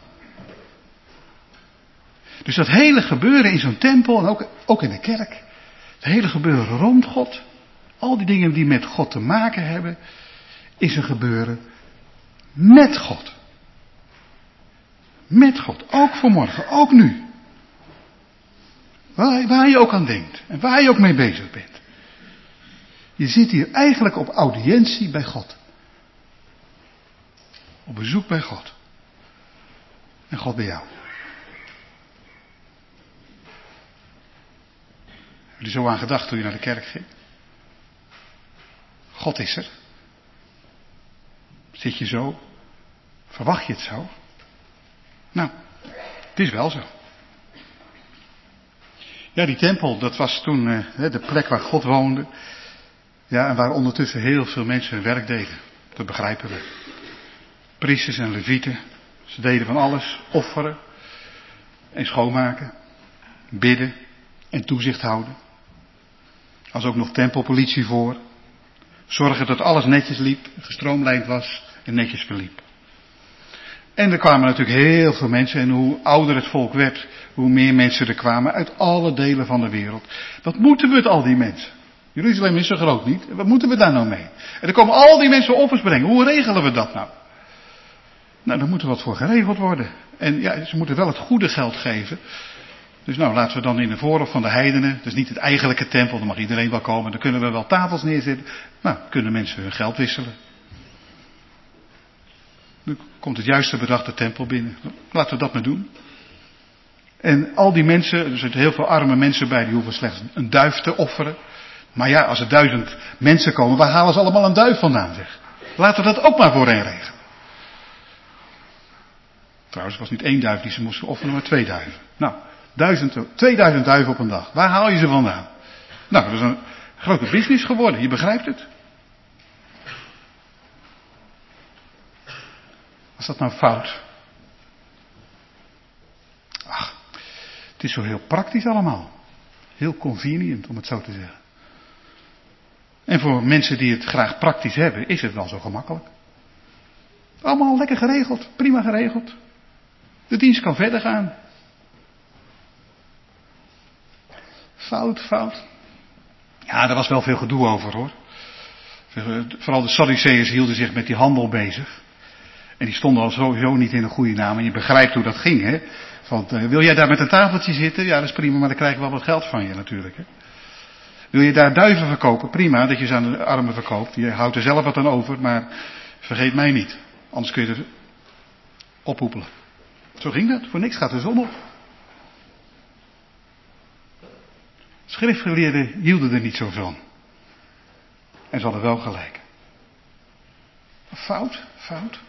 Dus dat hele gebeuren in zo'n tempel en ook, ook in de kerk. Het hele gebeuren rond God. Al die dingen die met God te maken hebben. Is een gebeuren met God. Met God. Ook vanmorgen. Ook nu. Waar, waar je ook aan denkt. En waar je ook mee bezig bent. Je zit hier eigenlijk op audiëntie bij God. Op bezoek bij God. En God bij jou. Heb je er zo aan gedacht toen je naar de kerk ging? God is er. Zit je zo? Verwacht je het zo? Nou, het is wel zo. Ja, die tempel, dat was toen uh, de plek waar God woonde. Ja, en waar ondertussen heel veel mensen hun werk deden. Dat begrijpen we. Priesters en levieten. Ze deden van alles. Offeren. En schoonmaken. Bidden. En toezicht houden. Er was ook nog tempelpolitie voor. Zorgen dat alles netjes liep. Gestroomlijnd was. En netjes verliep. En er kwamen natuurlijk heel veel mensen. En hoe ouder het volk werd. Hoe meer mensen er kwamen. Uit alle delen van de wereld. Wat moeten we met al die mensen? Jeruzalem is zo groot niet. Wat moeten we daar nou mee? En er komen al die mensen offers brengen. Hoe regelen we dat nou? Nou, daar moet er wat voor geregeld worden. En ja, ze moeten wel het goede geld geven. Dus nou, laten we dan in de voorhof van de heidenen. Dus niet het eigenlijke tempel, dan mag iedereen wel komen. Dan kunnen we wel tafels neerzetten. Nou, kunnen mensen hun geld wisselen. Dan komt het juiste bedrag de tempel binnen. Laten we dat maar doen. En al die mensen, er zitten heel veel arme mensen bij, die hoeven slechts een duif te offeren. Maar ja, als er duizend mensen komen, waar halen ze allemaal een duif vandaan, zeg? Laten we dat ook maar voor hen regelen. Trouwens, het was niet één duif die ze moesten offeren, maar twee duiven. Nou, duizend, tweeduizend duiven op een dag. Waar haal je ze vandaan? Nou, dat is een grote business geworden, je begrijpt het. Was dat nou fout? Ach, het is zo heel praktisch allemaal. Heel convenient, om het zo te zeggen. En voor mensen die het graag praktisch hebben, is het wel zo gemakkelijk. Allemaal lekker geregeld, prima geregeld. De dienst kan verder gaan. Fout, fout. Ja, daar was wel veel gedoe over, hoor. Vooral de Sadduceërs hielden zich met die handel bezig. En die stonden al sowieso niet in een goede naam. En je begrijpt hoe dat ging, hè. Want uh, wil jij daar met een tafeltje zitten? Ja, dat is prima, maar dan krijg je wel wat geld van je natuurlijk, hè. Wil je daar duiven verkopen? Prima, dat je ze aan de armen verkoopt. Je houdt er zelf wat aan over, maar vergeet mij niet. Anders kun je er ophoepelen. Zo ging dat. Voor niks gaat de zon op. Schriftgeleerden hielden er niet zo van. En ze hadden wel gelijk. Fout, fout.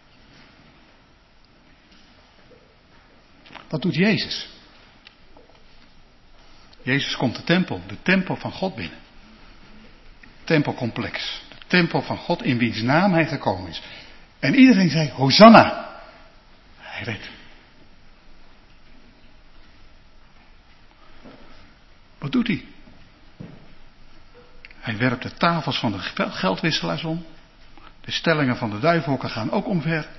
Wat doet Jezus? Jezus komt de tempel, de tempel van God binnen. Tempelcomplex. De tempel van God in wiens naam hij gekomen is. En iedereen zei, Hosanna. Hij redt. Wat doet hij? Hij werpt de tafels van de geldwisselaars om. De stellingen van de duivenhokken gaan ook omver.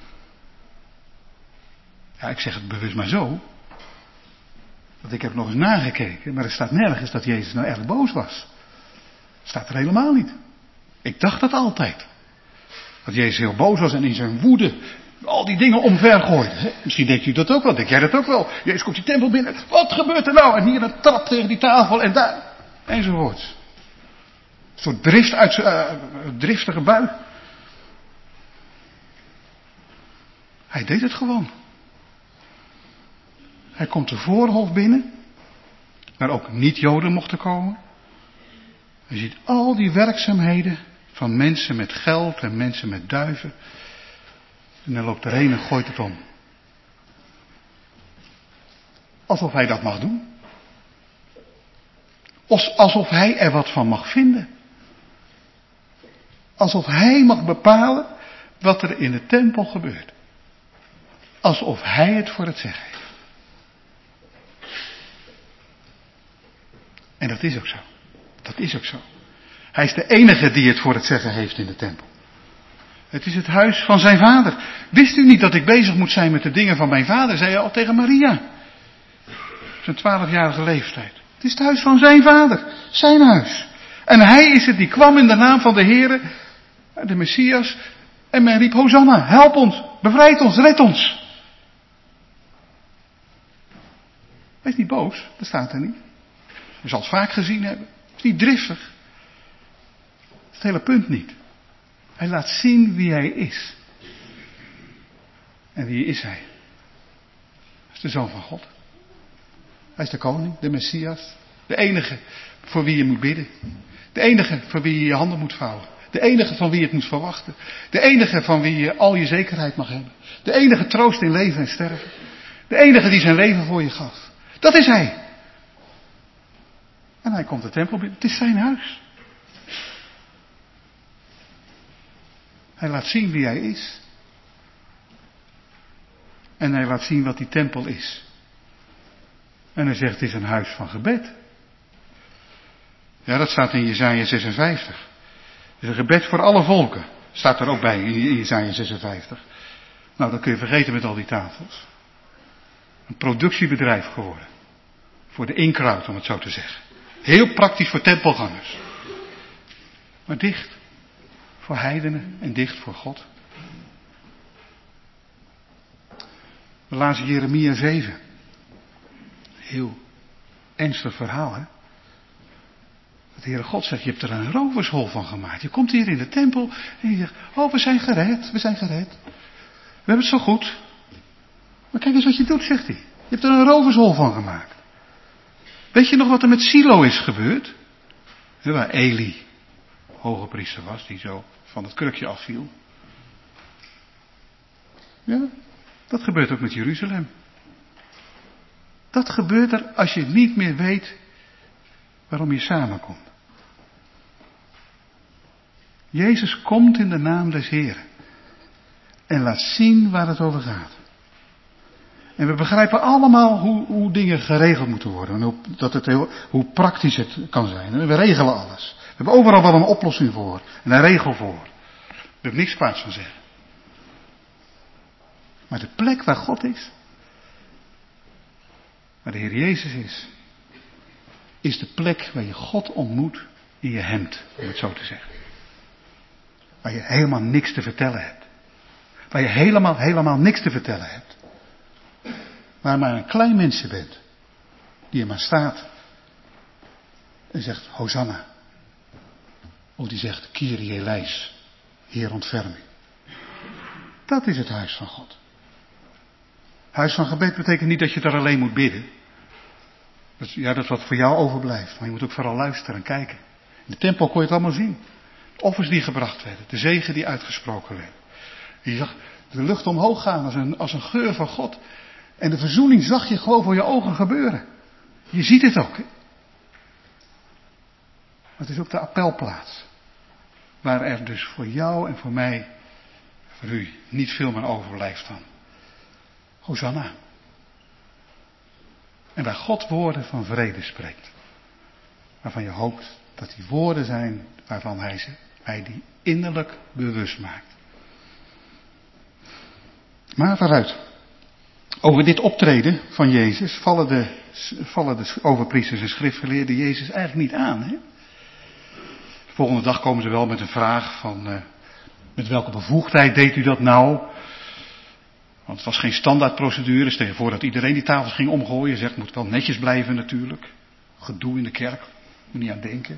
Ja, ik zeg het bewust maar zo. Want ik heb nog eens nagekeken, maar er staat nergens dat Jezus nou erg boos was. Staat er helemaal niet. Ik dacht dat altijd. Dat Jezus heel boos was en in zijn woede al die dingen omver gooide. Misschien denkt u dat ook wel, denk jij dat ook wel. Jezus komt die tempel binnen, wat gebeurt er nou? En hier een trap tegen die tafel en daar, enzovoort. Een soort drift uit zijn uh, driftige bui. Hij deed het gewoon. Hij komt de voorhof binnen, waar ook niet-Joden mochten komen. Je ziet al die werkzaamheden van mensen met geld en mensen met duiven. En dan loopt er heen en gooit het om. Alsof hij dat mag doen. Alsof hij er wat van mag vinden. Alsof hij mag bepalen wat er in de tempel gebeurt. Alsof hij het voor het zeggen heeft. En dat is ook zo. Dat is ook zo. Hij is de enige die het voor het zeggen heeft in de tempel. Het is het huis van zijn vader. Wist u niet dat ik bezig moet zijn met de dingen van mijn vader? Zei hij al tegen Maria. Zijn twaalfjarige leeftijd. Het is het huis van zijn vader. Zijn huis. En hij is het die kwam in de naam van de Heere, de Messias. En men riep, Hosanna, help ons, bevrijd ons, red ons. Hij is niet boos, dat staat er niet. Je zal het vaak gezien hebben. Hij is niet driftig. hele punt niet. Hij laat zien wie hij is. En wie is hij? Hij is de Zoon van God. Hij is de koning, de Messias. De enige voor wie je moet bidden. De enige voor wie je je handen moet vouwen. De enige van wie je het moet verwachten. De enige van wie je al je zekerheid mag hebben. De enige troost in leven en sterven. De enige die zijn leven voor je gaf. Dat is hij. En hij komt de tempel binnen. Het is zijn huis. Hij laat zien wie hij is. En hij laat zien wat die tempel is. En hij zegt, het is een huis van gebed. Ja, dat staat in Jesaja zesenvijftig. Het is een gebed voor alle volken. Staat er ook bij in Jesaja zesenvijftig. Nou, dat kun je vergeten met al die tafels. Een productiebedrijf geworden. Voor de in-crowd, om het zo te zeggen. Heel praktisch voor tempelgangers. Maar dicht voor heidenen en dicht voor God. We lazen Jeremia zeven. Heel ernstig verhaal, hè. Dat de Heere God zegt, je hebt er een rovershol van gemaakt. Je komt hier in de tempel en je zegt, oh, we zijn gered, we zijn gered. We hebben het zo goed. Maar kijk eens wat je doet, zegt hij. Je hebt er een rovershol van gemaakt. Weet je nog wat er met Silo is gebeurd? Ja, waar Eli, hoge priester was, die zo van het krukje afviel. Ja, dat gebeurt ook met Jeruzalem. Dat gebeurt er als je niet meer weet waarom je samenkomt. Jezus komt in de naam des Heren. En laat zien waar het over gaat. En we begrijpen allemaal hoe, hoe dingen geregeld moeten worden. En hoe, dat het heel, hoe praktisch het kan zijn. En we regelen alles. We hebben overal wel een oplossing voor. En een regel voor. Daar heb ik niks kwaads van zeggen. Maar de plek waar God is. Waar de Heer Jezus is. Is de plek waar je God ontmoet in je hemd. Om het zo te zeggen. Waar je helemaal niks te vertellen hebt. Waar je helemaal, helemaal niks te vertellen hebt. Waar maar een klein mensje bent. Die er maar staat. En zegt Hosanna. Of die zegt Kyrie eleis. Heer ontferm u. Dat is het huis van God. Huis van gebed betekent niet dat je daar alleen moet bidden. Dat, ja, dat is wat voor jou overblijft. Maar je moet ook vooral luisteren en kijken. In de tempel kon je het allemaal zien. De offers die gebracht werden. De zegen die uitgesproken werd. Je zag de lucht omhoog gaan als een, als een geur van God. En de verzoening zag je gewoon voor je ogen gebeuren. Je ziet het ook. Hè? Maar het is ook de appelplaats. Waar er dus voor jou en voor mij, voor u, niet veel meer overblijft van. Hosanna. En waar God woorden van vrede spreekt. Waarvan je hoopt dat die woorden zijn waarvan hij, ze, hij die innerlijk bewust maakt. Maar waaruit? Over dit optreden van Jezus vallen de, vallen de overpriesters en schriftgeleerden Jezus eigenlijk niet aan. Hè? De volgende dag komen ze wel met een vraag van, uh, met welke bevoegdheid deed u dat nou? Want het was geen standaardprocedure. Stel je voor dat iedereen die tafels ging omgooien. Zegt, moet wel netjes blijven natuurlijk. Gedoe in de kerk. Moet niet aan denken.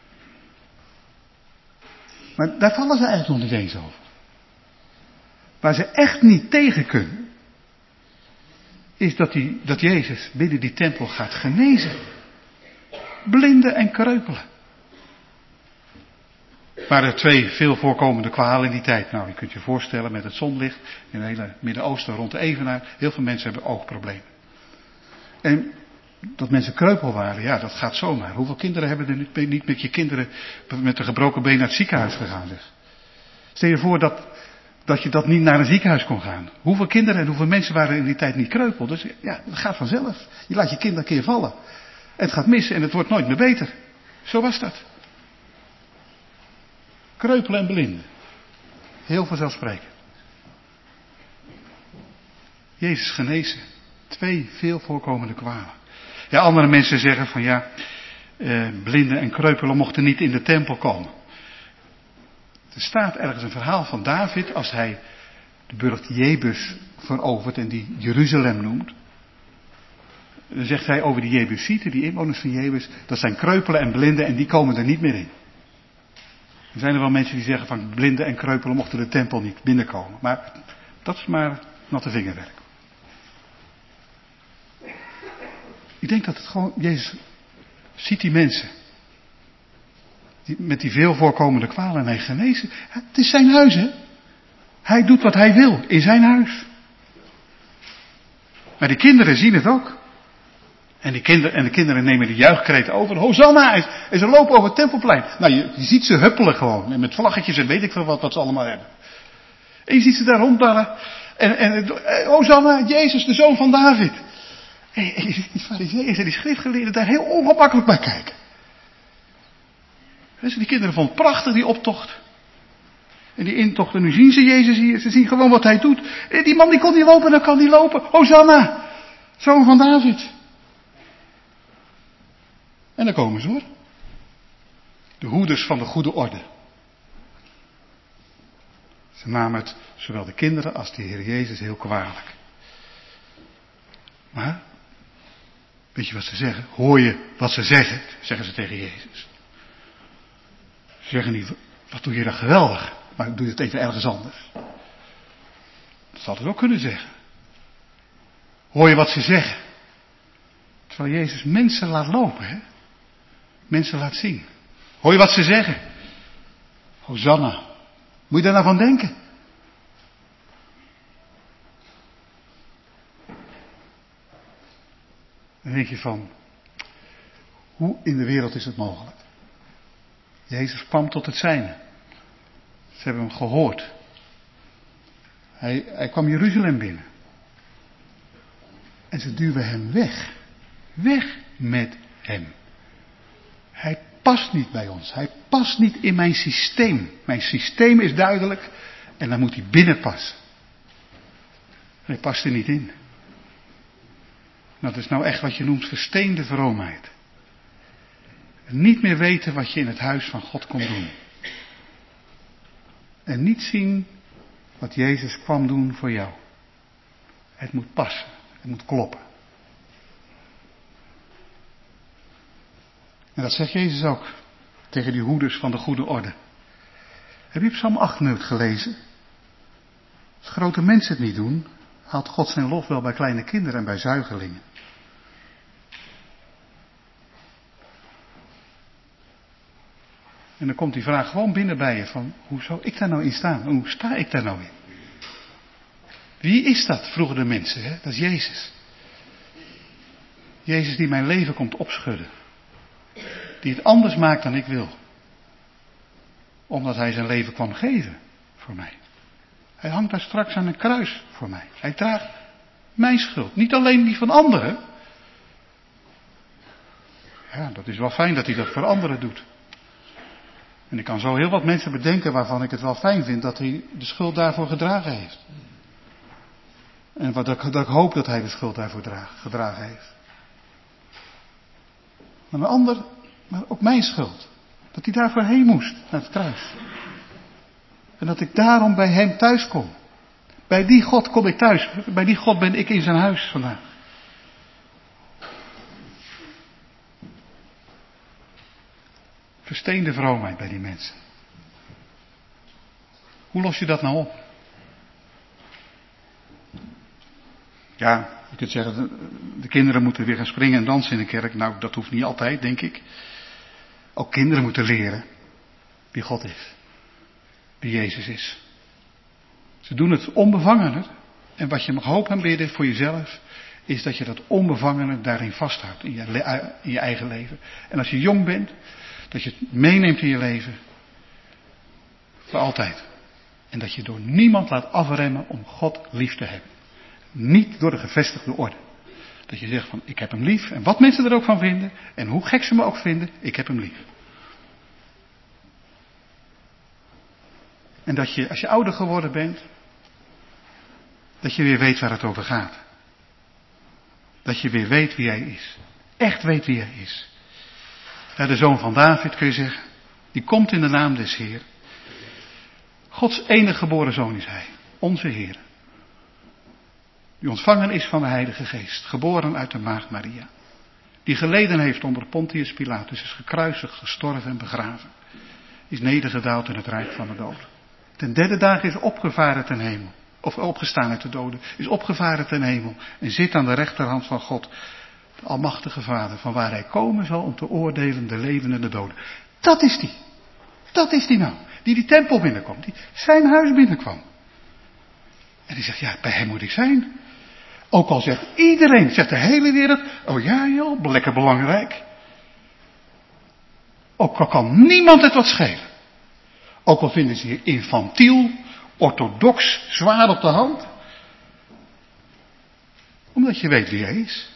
Maar daar vallen ze eigenlijk nog niet eens over. Waar ze echt niet tegen kunnen. Is dat, die, dat Jezus binnen die tempel gaat genezen. Blinden en kreupelen. Er waren twee veel voorkomende kwalen in die tijd. Nou, je kunt je voorstellen met het zonlicht in het hele Midden-Oosten rond de Evenaar. Heel veel mensen hebben oogproblemen. En dat mensen kreupel waren, ja, dat gaat zomaar. Hoeveel kinderen hebben er niet met je kinderen met een gebroken been naar het ziekenhuis gegaan, zeg. Stel je voor dat, dat je dat niet naar een ziekenhuis kon gaan. Hoeveel kinderen en hoeveel mensen waren in die tijd niet kreupel. Dus ja, dat gaat vanzelf. Je laat je kind een keer vallen. En het gaat mis en het wordt nooit meer beter. Zo was dat. Kreupelen en blinden. Heel vanzelfsprekend. Jezus genezen. Twee veel voorkomende kwalen. Ja, andere mensen zeggen van ja, eh, blinden en kreupelen mochten niet in de tempel komen. Er staat ergens een verhaal van David als hij de burcht Jebus verovert en die Jeruzalem noemt. Dan zegt hij over die Jebusieten, die inwoners van Jebus, dat zijn kreupelen en blinden en die komen er niet meer in. Er zijn er wel mensen die zeggen van blinden en kreupelen mochten de tempel niet binnenkomen. Maar dat is maar natte vingerwerk. Ik denk dat het gewoon, Jezus ziet die mensen. Die, met die veel voorkomende kwalen en hij genezen. Het is zijn huis, hè. Hij doet wat hij wil in zijn huis. Maar die kinderen zien het ook. En, die kinderen, en de kinderen nemen die juichkreet over. Hosanna! En ze lopen over het tempelplein. Nou, je, je ziet ze huppelen gewoon. En met vlaggetjes en weet ik veel wat, wat ze allemaal hebben. En je ziet ze daar rondballen. En, en Hosanna, Jezus, de zoon van David. En, en je ziet die farizeeën en die schriftgeleerden daar heel ongemakkelijk bij kijken. Dus die kinderen vonden het prachtig, die optocht. En die intocht. En nu zien ze Jezus hier. Ze zien gewoon wat hij doet. En die man die kon niet lopen, dan kan die lopen. Hosanna, zoon van David. En dan komen ze hoor. De hoeders van de goede orde. Ze namen het, zowel de kinderen als de Heer Jezus, heel kwalijk. Maar, weet je wat ze zeggen? Hoor je wat ze zeggen? Zeggen ze tegen Jezus. Ze zeggen niet, wat doe je dan geweldig? Maar doe je het even ergens anders. Dat zou het ook kunnen zeggen. Hoor je wat ze zeggen? Terwijl Jezus mensen laat lopen, hè? Mensen laat zien. Hoor je wat ze zeggen? Hosanna. Moet je daar nou van denken? Dan denk je van, hoe in de wereld is het mogelijk? Jezus kwam tot het zijne. Ze hebben hem gehoord. Hij, hij kwam Jeruzalem binnen. En ze duwen hem weg. Weg met hem. Hij past niet bij ons. Hij past niet in mijn systeem. Mijn systeem is duidelijk. En dan moet hij binnenpassen. Hij past er niet in. Dat is nou echt wat je noemt versteende vroomheid. Niet meer weten wat je in het huis van God kon doen. En niet zien wat Jezus kwam doen voor jou. Het moet passen. Het moet kloppen. En dat zegt Jezus ook tegen die hoeders van de goede orde. Heb je Psalm acht nooit gelezen? Als grote mensen het niet doen, haalt God zijn lof wel bij kleine kinderen en bij zuigelingen. En dan komt die vraag gewoon binnen bij je van, hoe zou ik daar nou in staan? Hoe sta ik daar nou in? Wie is dat, vroegen de mensen, hè? Dat is Jezus. Jezus die mijn leven komt opschudden. Die het anders maakt dan ik wil. Omdat hij zijn leven kwam geven voor mij. Hij hangt daar straks aan een kruis voor mij. Hij draagt mijn schuld. Niet alleen die van anderen. Ja, dat is wel fijn dat hij dat voor anderen doet. En ik kan zo heel wat mensen bedenken waarvan ik het wel fijn vind dat hij de schuld daarvoor gedragen heeft. En wat ik, dat ik hoop dat hij de schuld daarvoor draag, gedragen heeft. Maar een ander, maar ook mijn schuld. Dat hij daarvoor heen moest, naar het kruis. En dat ik daarom bij hem thuis kom. Bij die God kom ik thuis. Bij die God ben ik in zijn huis vandaag. Versteende vroomheid bij die mensen. Hoe los je dat nou op? Ja, je kunt zeggen, de, de kinderen moeten weer gaan springen en dansen in de kerk. Nou, dat hoeft niet altijd, denk ik. Ook kinderen moeten leren wie God is. Wie Jezus is. Ze doen het onbevangener. En wat je mag hopen en bidden voor jezelf, is dat je dat onbevangene daarin vasthoudt. In je, in je eigen leven. En als je jong bent, dat je het meeneemt in je leven. Voor altijd. En dat je door niemand laat afremmen om God lief te hebben. Niet door de gevestigde orde. Dat je zegt van, ik heb hem lief. En wat mensen er ook van vinden. En hoe gek ze me ook vinden, ik heb hem lief. En dat je, als je ouder geworden bent, dat je weer weet waar het over gaat. Dat je weer weet wie hij is. Echt weet wie hij is. Ja, de zoon van David, kun je zeggen, die komt in de naam des Heer. Gods enige geboren zoon is hij, onze Heer. Die ontvangen is van de Heilige Geest, geboren uit de maagd Maria. Die geleden heeft onder Pontius Pilatus, is gekruisigd, gestorven en begraven. is nedergedaald in het rijk van de dood. Ten derde dag is opgevaren ten hemel. Of opgestaan uit de doden. Is opgevaren ten hemel. En zit aan de rechterhand van God. De almachtige Vader. Van waar hij komen zal om te oordelen de levenden en de doden. Dat is die. Dat is die nou. Die die tempel binnenkomt. Die zijn huis binnenkwam. En die zegt, ja, bij hem moet ik zijn. Ook al zegt iedereen, zegt de hele wereld. Oh ja joh, lekker belangrijk. Ook al kan niemand het wat schelen. Ook al vinden ze je infantiel, orthodox, zwaar op de hand. Omdat je weet wie hij is.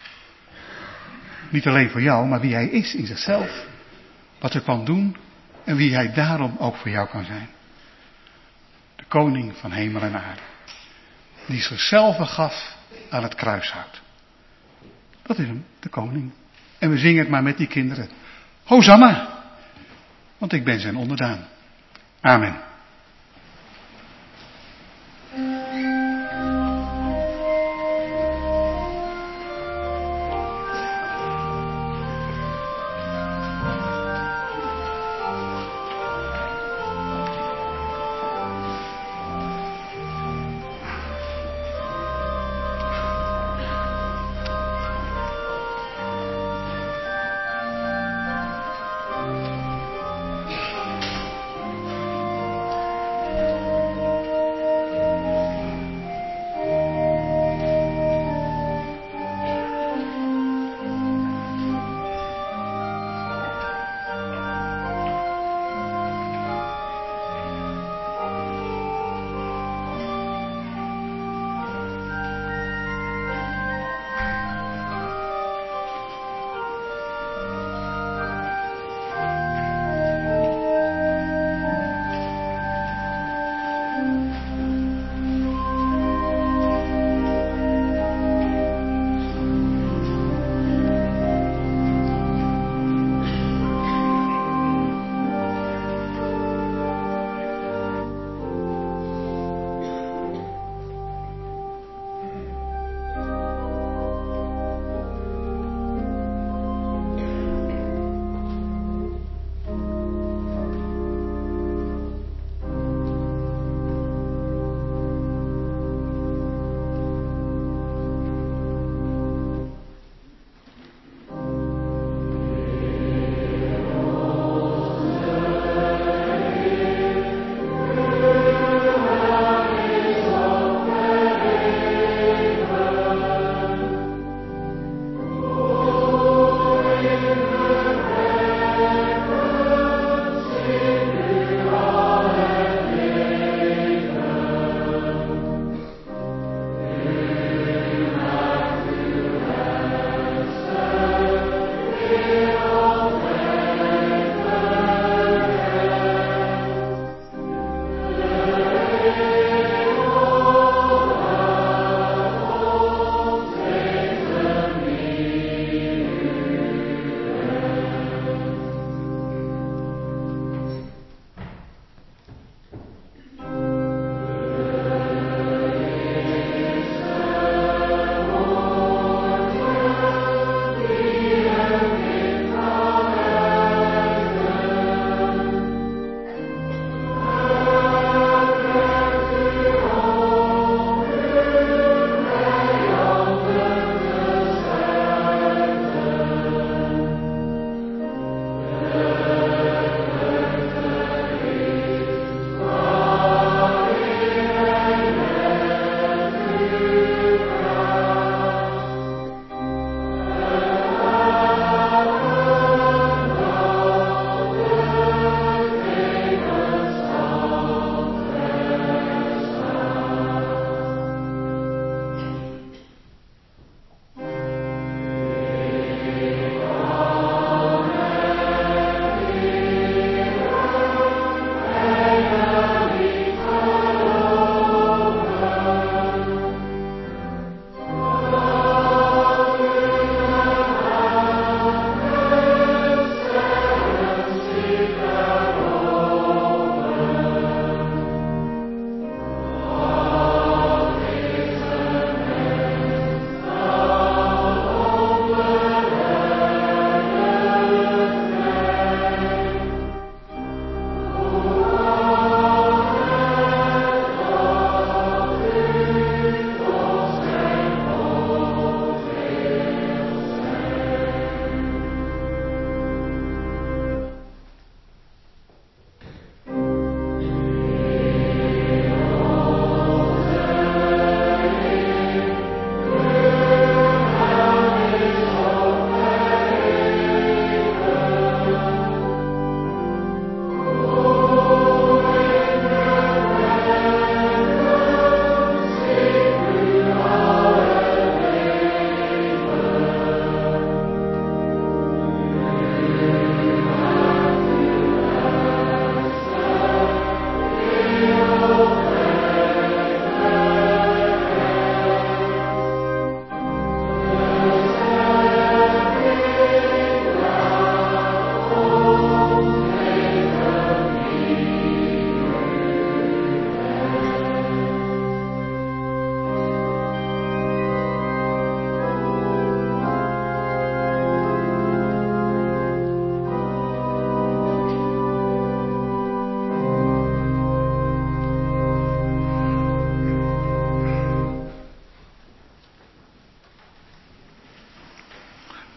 Niet alleen voor jou, maar wie hij is in zichzelf. Wat hij kan doen en wie hij daarom ook voor jou kan zijn. De koning van hemel en aarde. Die zichzelf gaf aan het kruishout. Dat is hem, de koning. En we zingen het maar met die kinderen. Hosanna! Want ik ben zijn onderdaan. Amen.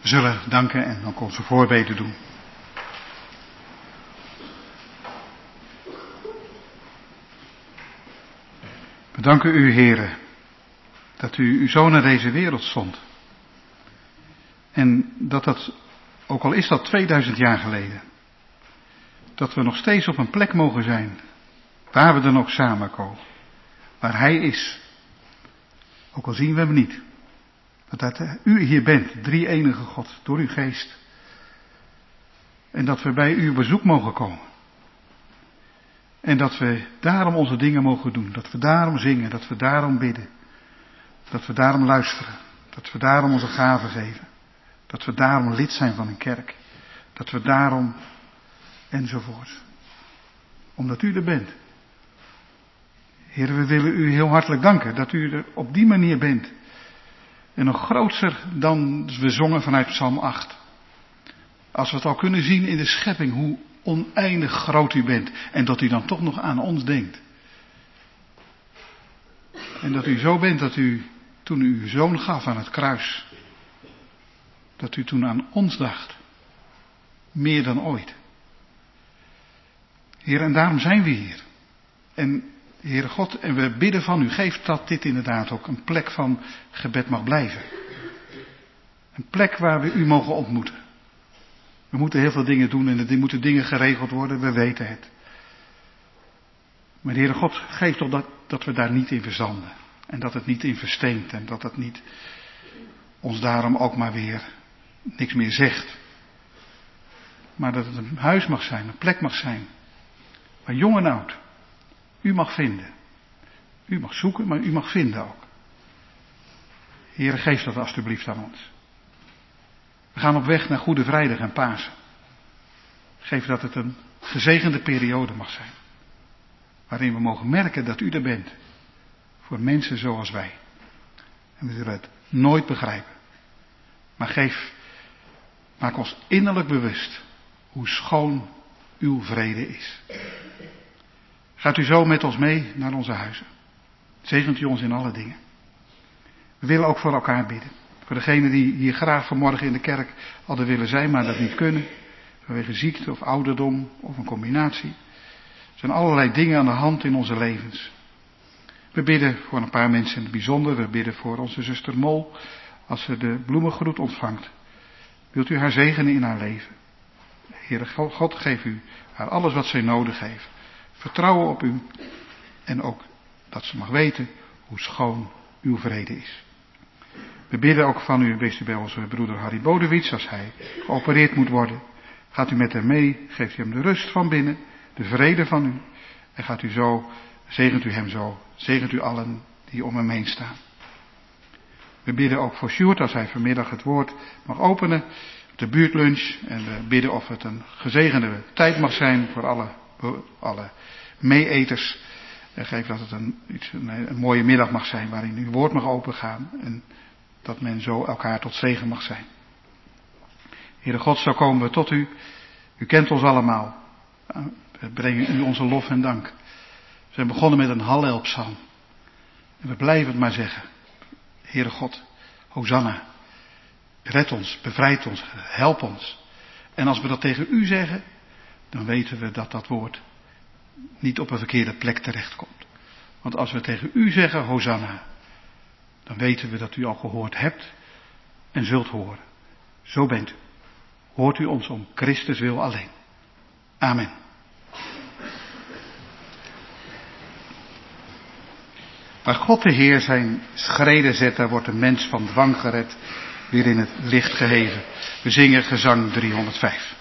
zullen danken en ook onze voorbeden doen. We danken u, Heere, dat u uw zoon naar deze wereld zond. En dat dat, ook al is dat tweeduizend jaar geleden, dat we nog steeds op een plek mogen zijn, waar we dan ook samenkomen, waar hij is. Ook al zien we hem niet. Dat u hier bent, drie enige God, door uw geest. En dat we bij u bezoek mogen komen. En dat we daarom onze dingen mogen doen. Dat we daarom zingen, dat we daarom bidden. Dat we daarom luisteren. Dat we daarom onze gaven geven. Dat we daarom lid zijn van een kerk. Dat we daarom enzovoort. Omdat u er bent. Heer, we willen u heel hartelijk danken dat u er op die manier bent. En nog groter dan we zongen vanuit Psalm acht. Als we het al kunnen zien in de schepping, hoe oneindig groot u bent. En dat u dan toch nog aan ons denkt. En dat u zo bent dat u, toen u uw zoon gaf aan het kruis, dat u toen aan ons dacht. Meer dan ooit. Heer, en daarom zijn we hier. En Heere God, en we bidden van u, geef dat dit inderdaad ook een plek van gebed mag blijven. Een plek waar we u mogen ontmoeten. We moeten heel veel dingen doen en er moeten dingen geregeld worden, we weten het. Maar Heere God, geef toch dat, dat we daar niet in verzanden. En dat het niet in versteent en dat het niet ons daarom ook maar weer niks meer zegt. Maar dat het een huis mag zijn, een plek mag zijn. Waar jong en oud u mag vinden. U mag zoeken, maar u mag vinden ook. Heere, geef dat alstublieft aan ons. We gaan op weg naar Goede Vrijdag en Pasen. Geef dat het een gezegende periode mag zijn. Waarin we mogen merken dat u er bent. Voor mensen zoals wij. En we zullen het nooit begrijpen. Maar geef, maak ons innerlijk bewust hoe schoon uw vrede is. Gaat u zo met ons mee naar onze huizen. Zegent u ons in alle dingen. We willen ook voor elkaar bidden. Voor degenen die hier graag vanmorgen in de kerk hadden willen zijn, maar dat niet kunnen. Vanwege ziekte of ouderdom of een combinatie. Er zijn allerlei dingen aan de hand in onze levens. We bidden voor een paar mensen in het bijzonder. We bidden voor onze zuster Mol. Als ze de bloemengroet ontvangt. Wilt u haar zegenen in haar leven. Heere God, geef u haar alles wat zij nodig heeft. Vertrouwen op u. En ook dat ze mag weten hoe schoon uw vrede is. We bidden ook van u, wees u bij onze broeder Harry Bodewits, als hij geopereerd moet worden. Gaat u met hem mee, geeft u hem de rust van binnen, de vrede van u. En gaat u zo, zegent u hem zo, zegent u allen die om hem heen staan. We bidden ook voor Sjoerd, als hij vanmiddag het woord mag openen, de buurtlunch. En we bidden of het een gezegende tijd mag zijn voor alle, alle meeeters. En geef dat het een, iets, een, een mooie middag mag zijn waarin uw woord mag opengaan. En dat men zo elkaar tot zegen mag zijn. Heere God, zo komen we tot u. U kent ons allemaal. We brengen u onze lof en dank. We zijn begonnen met een Hallelpsalm. En we blijven het maar zeggen. Heere God, Hosanna. Red ons, bevrijd ons, help ons. En als we dat tegen u zeggen, dan weten we dat dat woord niet op een verkeerde plek terechtkomt. Want als we tegen u zeggen, Hosanna, dan weten we dat u al gehoord hebt en zult horen. Zo bent u. Hoort u ons om Christus wil alleen. Amen. Waar God de Heer zijn schreden zet, daar wordt een mens van dwang gered, weer in het licht geheven. We zingen gezang driehonderdvijf.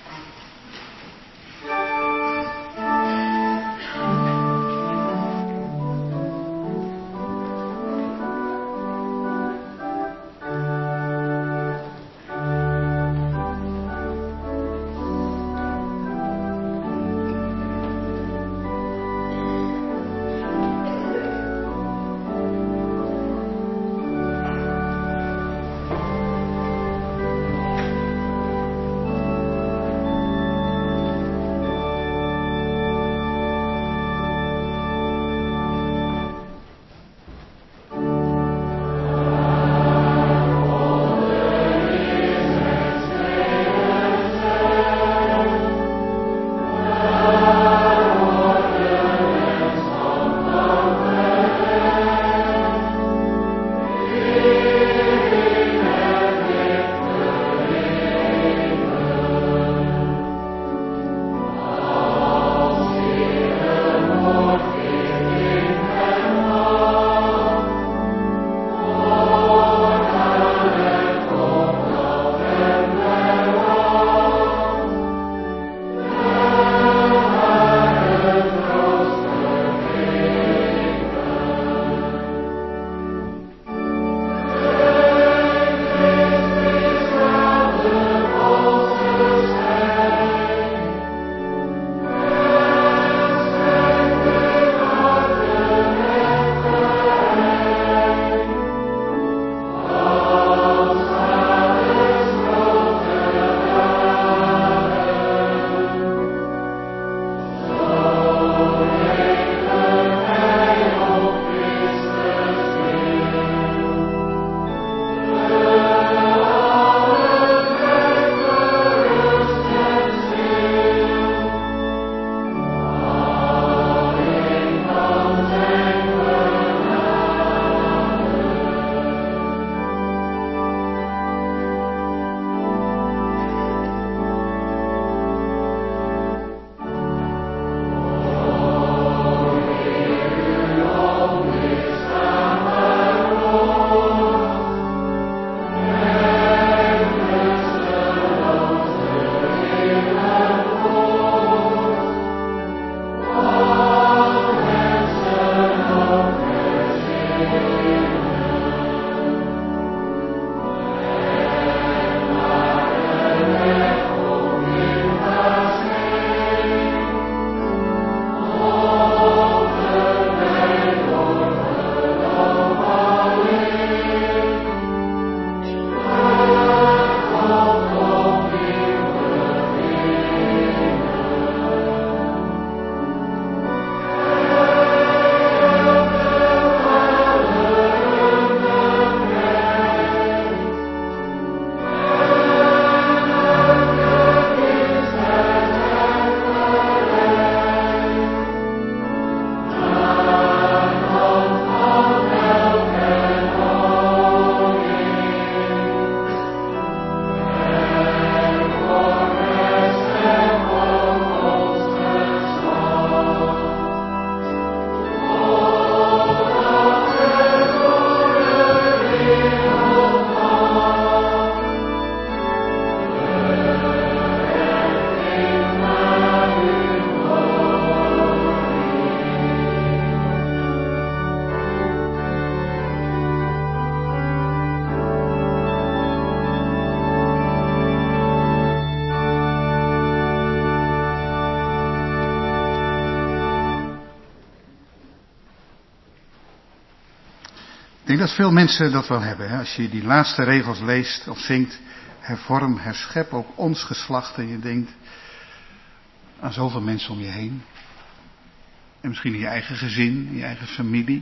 denk dat veel mensen dat wel hebben. Hè? Als je die laatste regels leest of zingt, hervorm, herschep ook ons geslacht. En je denkt aan zoveel mensen om je heen. En misschien in je eigen gezin, in je eigen familie.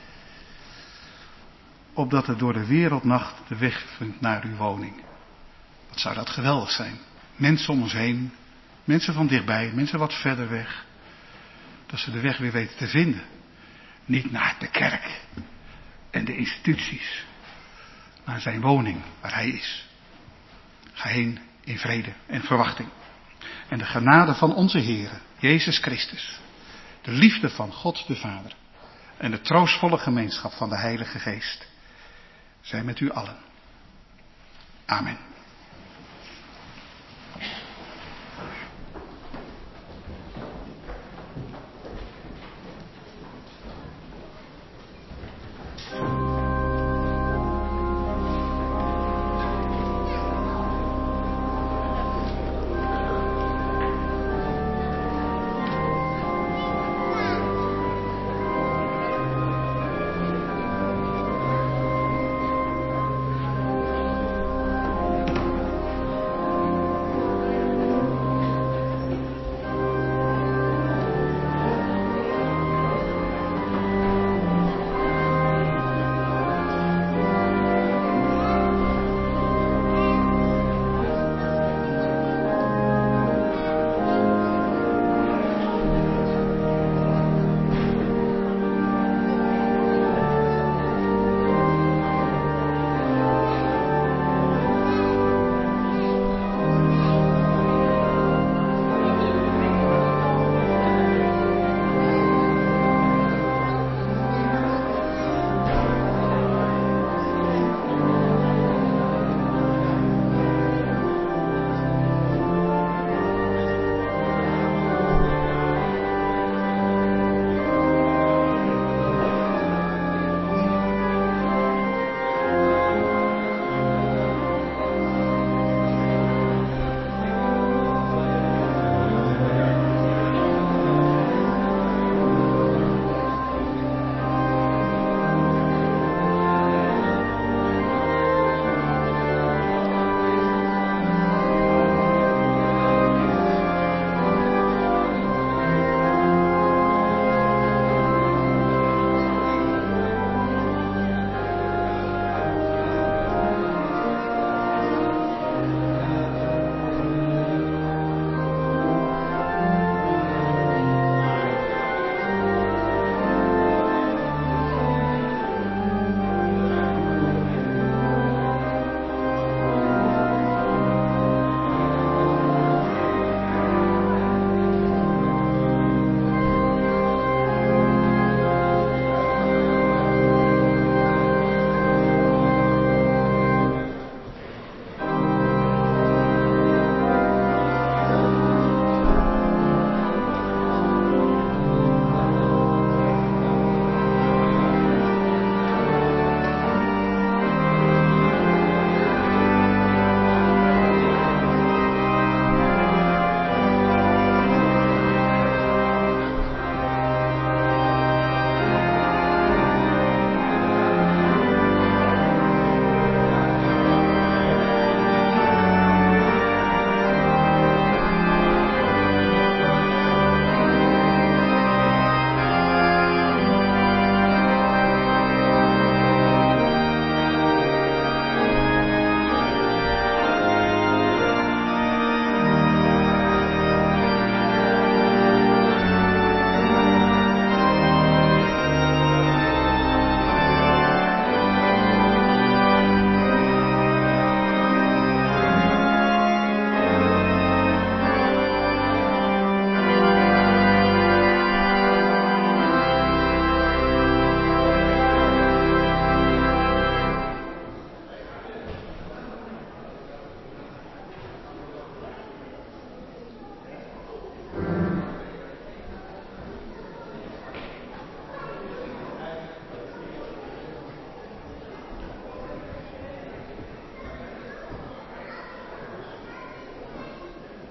Opdat het door de wereldnacht de weg vindt naar uw woning. Wat zou dat geweldig zijn. Mensen om ons heen, mensen van dichtbij, mensen wat verder weg. Dat ze de weg weer weten te vinden. Niet naar de kerk en de instituties, maar zijn woning waar hij is. Ga heen in vrede en verwachting. En de genade van onze Heere, Jezus Christus, de liefde van God de Vader en de troostvolle gemeenschap van de Heilige Geest, zijn met u allen. Amen.